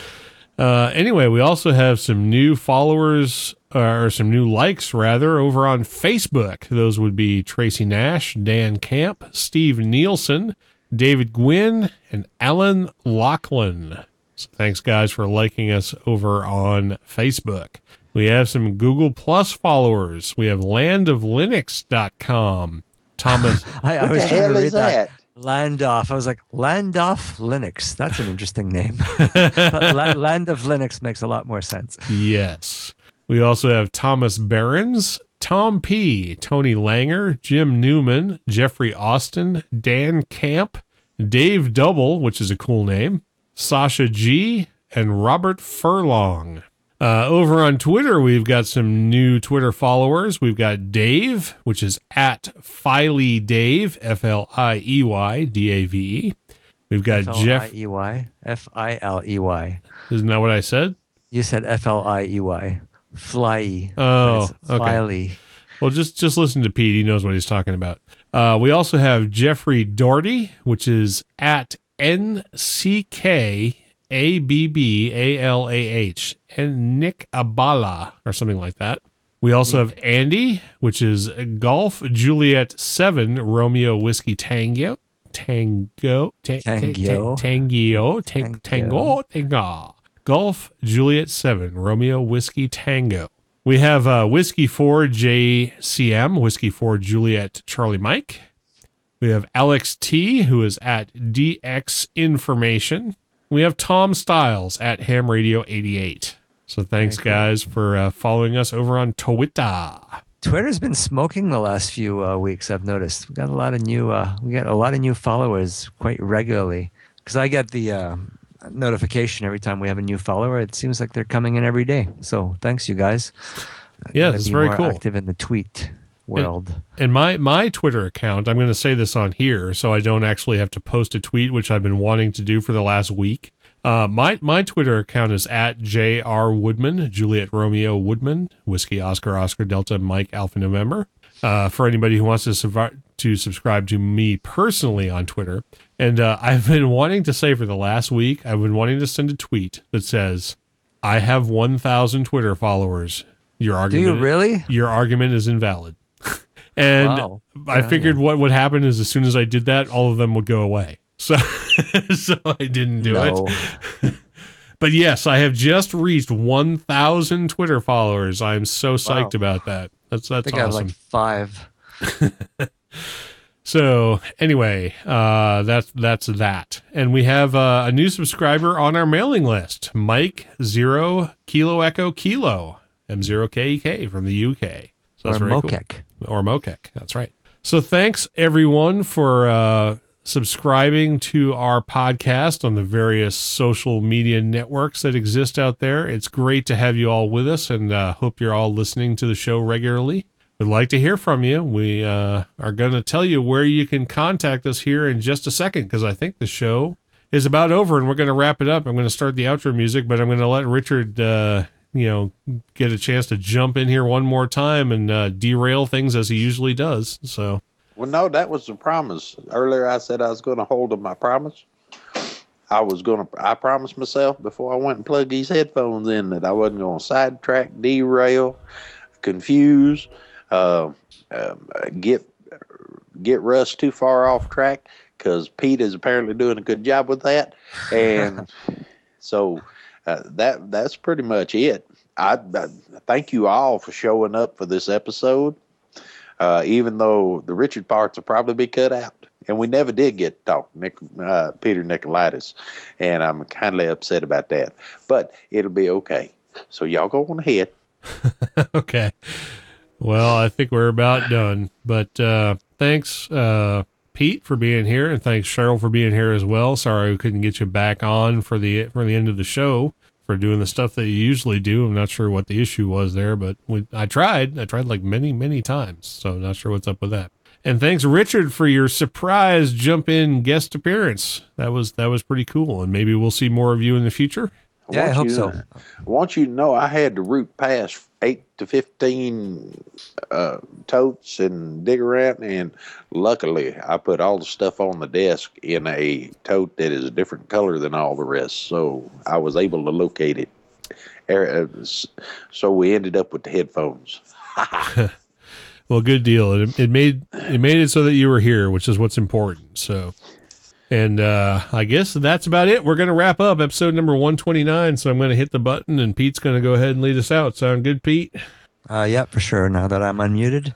Uh, anyway, we also have some new followers uh, or some new likes rather over on Facebook. Those would be Tracy Nash, Dan Camp, Steve Nielsen, David Gwynn, and Alan Lachlan. So thanks guys for liking us over on Facebook. We have some Google Plus followers. We have land of linux dot com. Thomas I, I what was the trying to hell read is that. that? Landoff. I was like, Landoff Linux. That's an interesting name. But La- Land of Linux makes a lot more sense. Yes. We also have Thomas Behrens, Tom P., Tony Langer, Jim Newman, Jeffrey Austin, Dan Camp, Dave Double, which is a cool name, Sasha G., and Robert Furlong. Uh, over on Twitter, we've got some new Twitter followers. We've got Dave, which is at Filey Dave, F L I E Y D A V E. We've got F L I Jeff. E Y. F I L E Y. Isn't that what I said? You said F L I E Y. Fly. Oh, okay. Filey. Well, just just listen to Pete. He knows what he's talking about. Uh, we also have Jeffrey Doherty, which is at N C K A B B A L A H, and Nick Abala, or something like that. We also have Andy, which is Golf Juliet seven Romeo Whiskey Tango. Tango. ta- ta- ta- Tangio. Tangio. Tang- Tango. Tango. Golf Juliet seven Romeo Whiskey Tango. We have uh, Whiskey four J C M, Whiskey four Juliet Charlie Mike. We have Alex T, who is at D X Information. We have Tom Styles at Ham Radio eighty-eight. So thanks, Very cool. guys, for uh, following us over on Twitter. Twitter's been smoking the last few uh, weeks. I've noticed we got a lot of new. Uh, we got a lot of new followers quite regularly because I get the uh, notification every time we have a new follower. It seems like they're coming in every day. So thanks, you guys. Yeah, Gotta it's be very more cool. Active in the tweet world. And, and my my Twitter account, I'm going to say this on here, so I don't actually have to post a tweet, which I've been wanting to do for the last week. Uh, my my Twitter account is at J R Woodman, Juliet Romeo Woodman, Whiskey Oscar Oscar Delta Mike Alpha November. Uh, for anybody who wants to sub- to subscribe to me personally on Twitter, and uh, I've been wanting to say for the last week, I've been wanting to send a tweet that says, "I have one thousand Twitter followers. Your Do argument, you really? your argument is invalid." And Wow. I Yeah, figured yeah. what would happen is as soon as I did that, all of them would go away. So, so I didn't do No. it. But yes, I have just reached one thousand Twitter followers. I'm so psyched Wow. about that. That's I that's think I have awesome. like five. So anyway, uh, that's that's that, and we have uh, a new subscriber on our mailing list, Mike Zero Kilo Echo Kilo M Zero K E K from the U K. So that's Or very cool. Mokek. Or Mokek. That's right. So thanks everyone for uh, subscribing to our podcast on the various social media networks that exist out there. It's great to have you all with us, and uh, hope you're all listening to the show regularly. We'd like to hear from you. We uh, are going to tell you where you can contact us here in just a second, because I think the show is about over and we're going to wrap it up. I'm going to start the outro music, but I'm going to let Richard, uh, you know, get a chance to jump in here one more time and uh, derail things as he usually does. So, Well, no, that was the promise. Earlier, I said I was going to hold to my promise. I was going to, I promised myself before I went and plugged these headphones in that I wasn't going to sidetrack, derail, confuse, uh, uh, get get Russ too far off track, because Pete is apparently doing a good job with that. And so uh, that that's pretty much it. I, I thank you all for showing up for this episode. Uh, even though the Richard parts will probably be cut out. And we never did get to talk Nick, uh, Peter Nicolaitis, and I'm kindly upset about that. But it'll be okay. So y'all go on ahead. okay. Well, I think we're about done. But uh, thanks, uh, Pete, for being here, and thanks, Cheryl, for being here as well. Sorry we couldn't get you back on for the for the end of the show, for doing the stuff that you usually do. I'm not sure what the issue was there, but we, I tried. I tried like many, many times, so not sure what's up with that. And thanks, Richard, for your surprise jump-in guest appearance. That was that was pretty cool, and maybe we'll see more of you in the future. Yeah, I want hope you, so. I want you to know I had to root past eight to fifteen uh, totes and dig around, and luckily I put all the stuff on the desk in a tote that is a different color than all the rest, so I was able to locate it. Er, uh, So we ended up with the headphones. Well, good deal. It, it made it made it so that you were here, which is what's important. So, and uh, I guess that's about it. We're going to wrap up episode number one twenty-nine. So I'm going to hit the button, and Pete's going to go ahead and lead us out. Sound good, Pete? Uh, yeah, for sure. Now that I'm unmuted.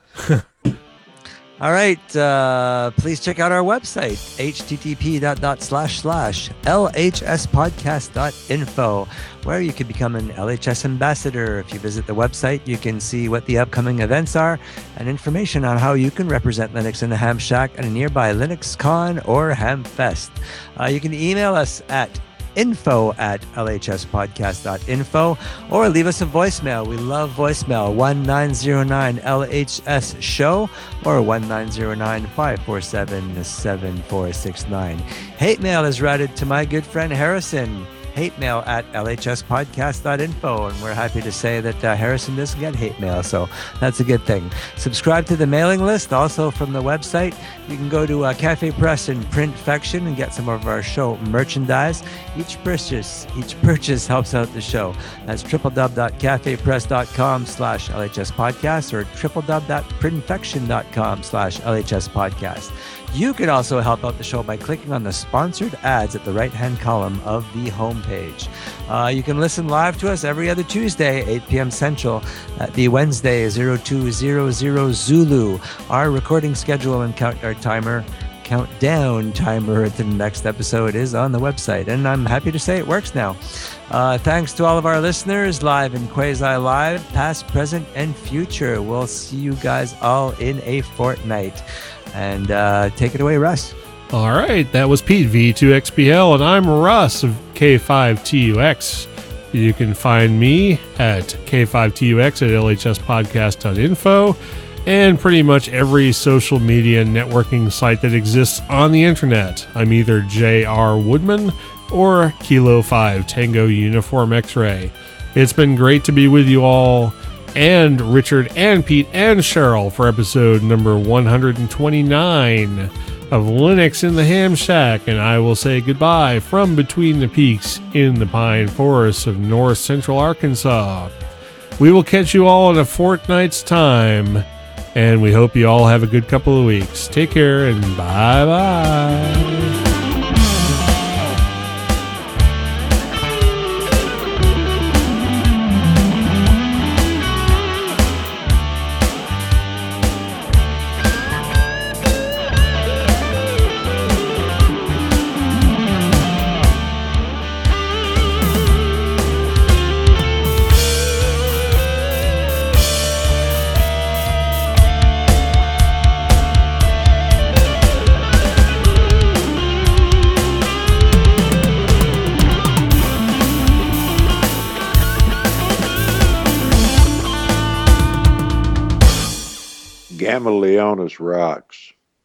All right. Uh, please check out our website, http dot dot slash slash lhspodcast dot info, where you can become an L H S ambassador. If you visit the website, you can see what the upcoming events are and information on how you can represent Linux in the Ham Shack at a nearby LinuxCon or Hamfest. Uh, you can email us at info at lhspodcast dot info, or leave us a voicemail. We love voicemail. one nine zero nine L H S show or one nine zero nine, five four seven, seven four six nine. Hate mail is routed to my good friend Harrison. Hate mail at lhspodcast dot info, and we're happy to say that uh, Harrison doesn't get hate mail, so that's a good thing. Subscribe to the mailing list also from the website. You can go to uh, Cafe Press and Printfection and get some of our show merchandise. Each purchase each purchase helps out the show. That's w w w dot cafe press dot com slash L H S podcast or w w w dot printfection dot com slash L H S podcast. You can also help out the show by clicking on the sponsored ads at the right-hand column of the homepage. Uh, you can listen live to us every other Tuesday, eight p.m. Central, at the Wednesday zero two zero zero Zulu. Our recording schedule and countdown timer countdown timer to the next episode is on the website, and I'm happy to say it works now. Uh, thanks to all of our listeners, live and quasi-live, past, present, and future. We'll see you guys all in a fortnight. And uh, take it away, Russ. All right, that was Pete, V two X P L, and I'm Russ of K five T U X. You can find me at K five T U X at L H S podcast dot info and pretty much every social media networking site that exists on the internet. I'm either J R Woodman or Kilo five Tango Uniform X-Ray. It's been great to be with you all, and Richard and Pete and Cheryl for episode number one hundred twenty-nine of Linux in the Ham Shack, and I will say goodbye from between the peaks in the pine forests of north central Arkansas. We will catch you all in a fortnight's time, and we hope you all have a good couple of weeks. Take care, and bye-bye. Gamma Leonis rocks.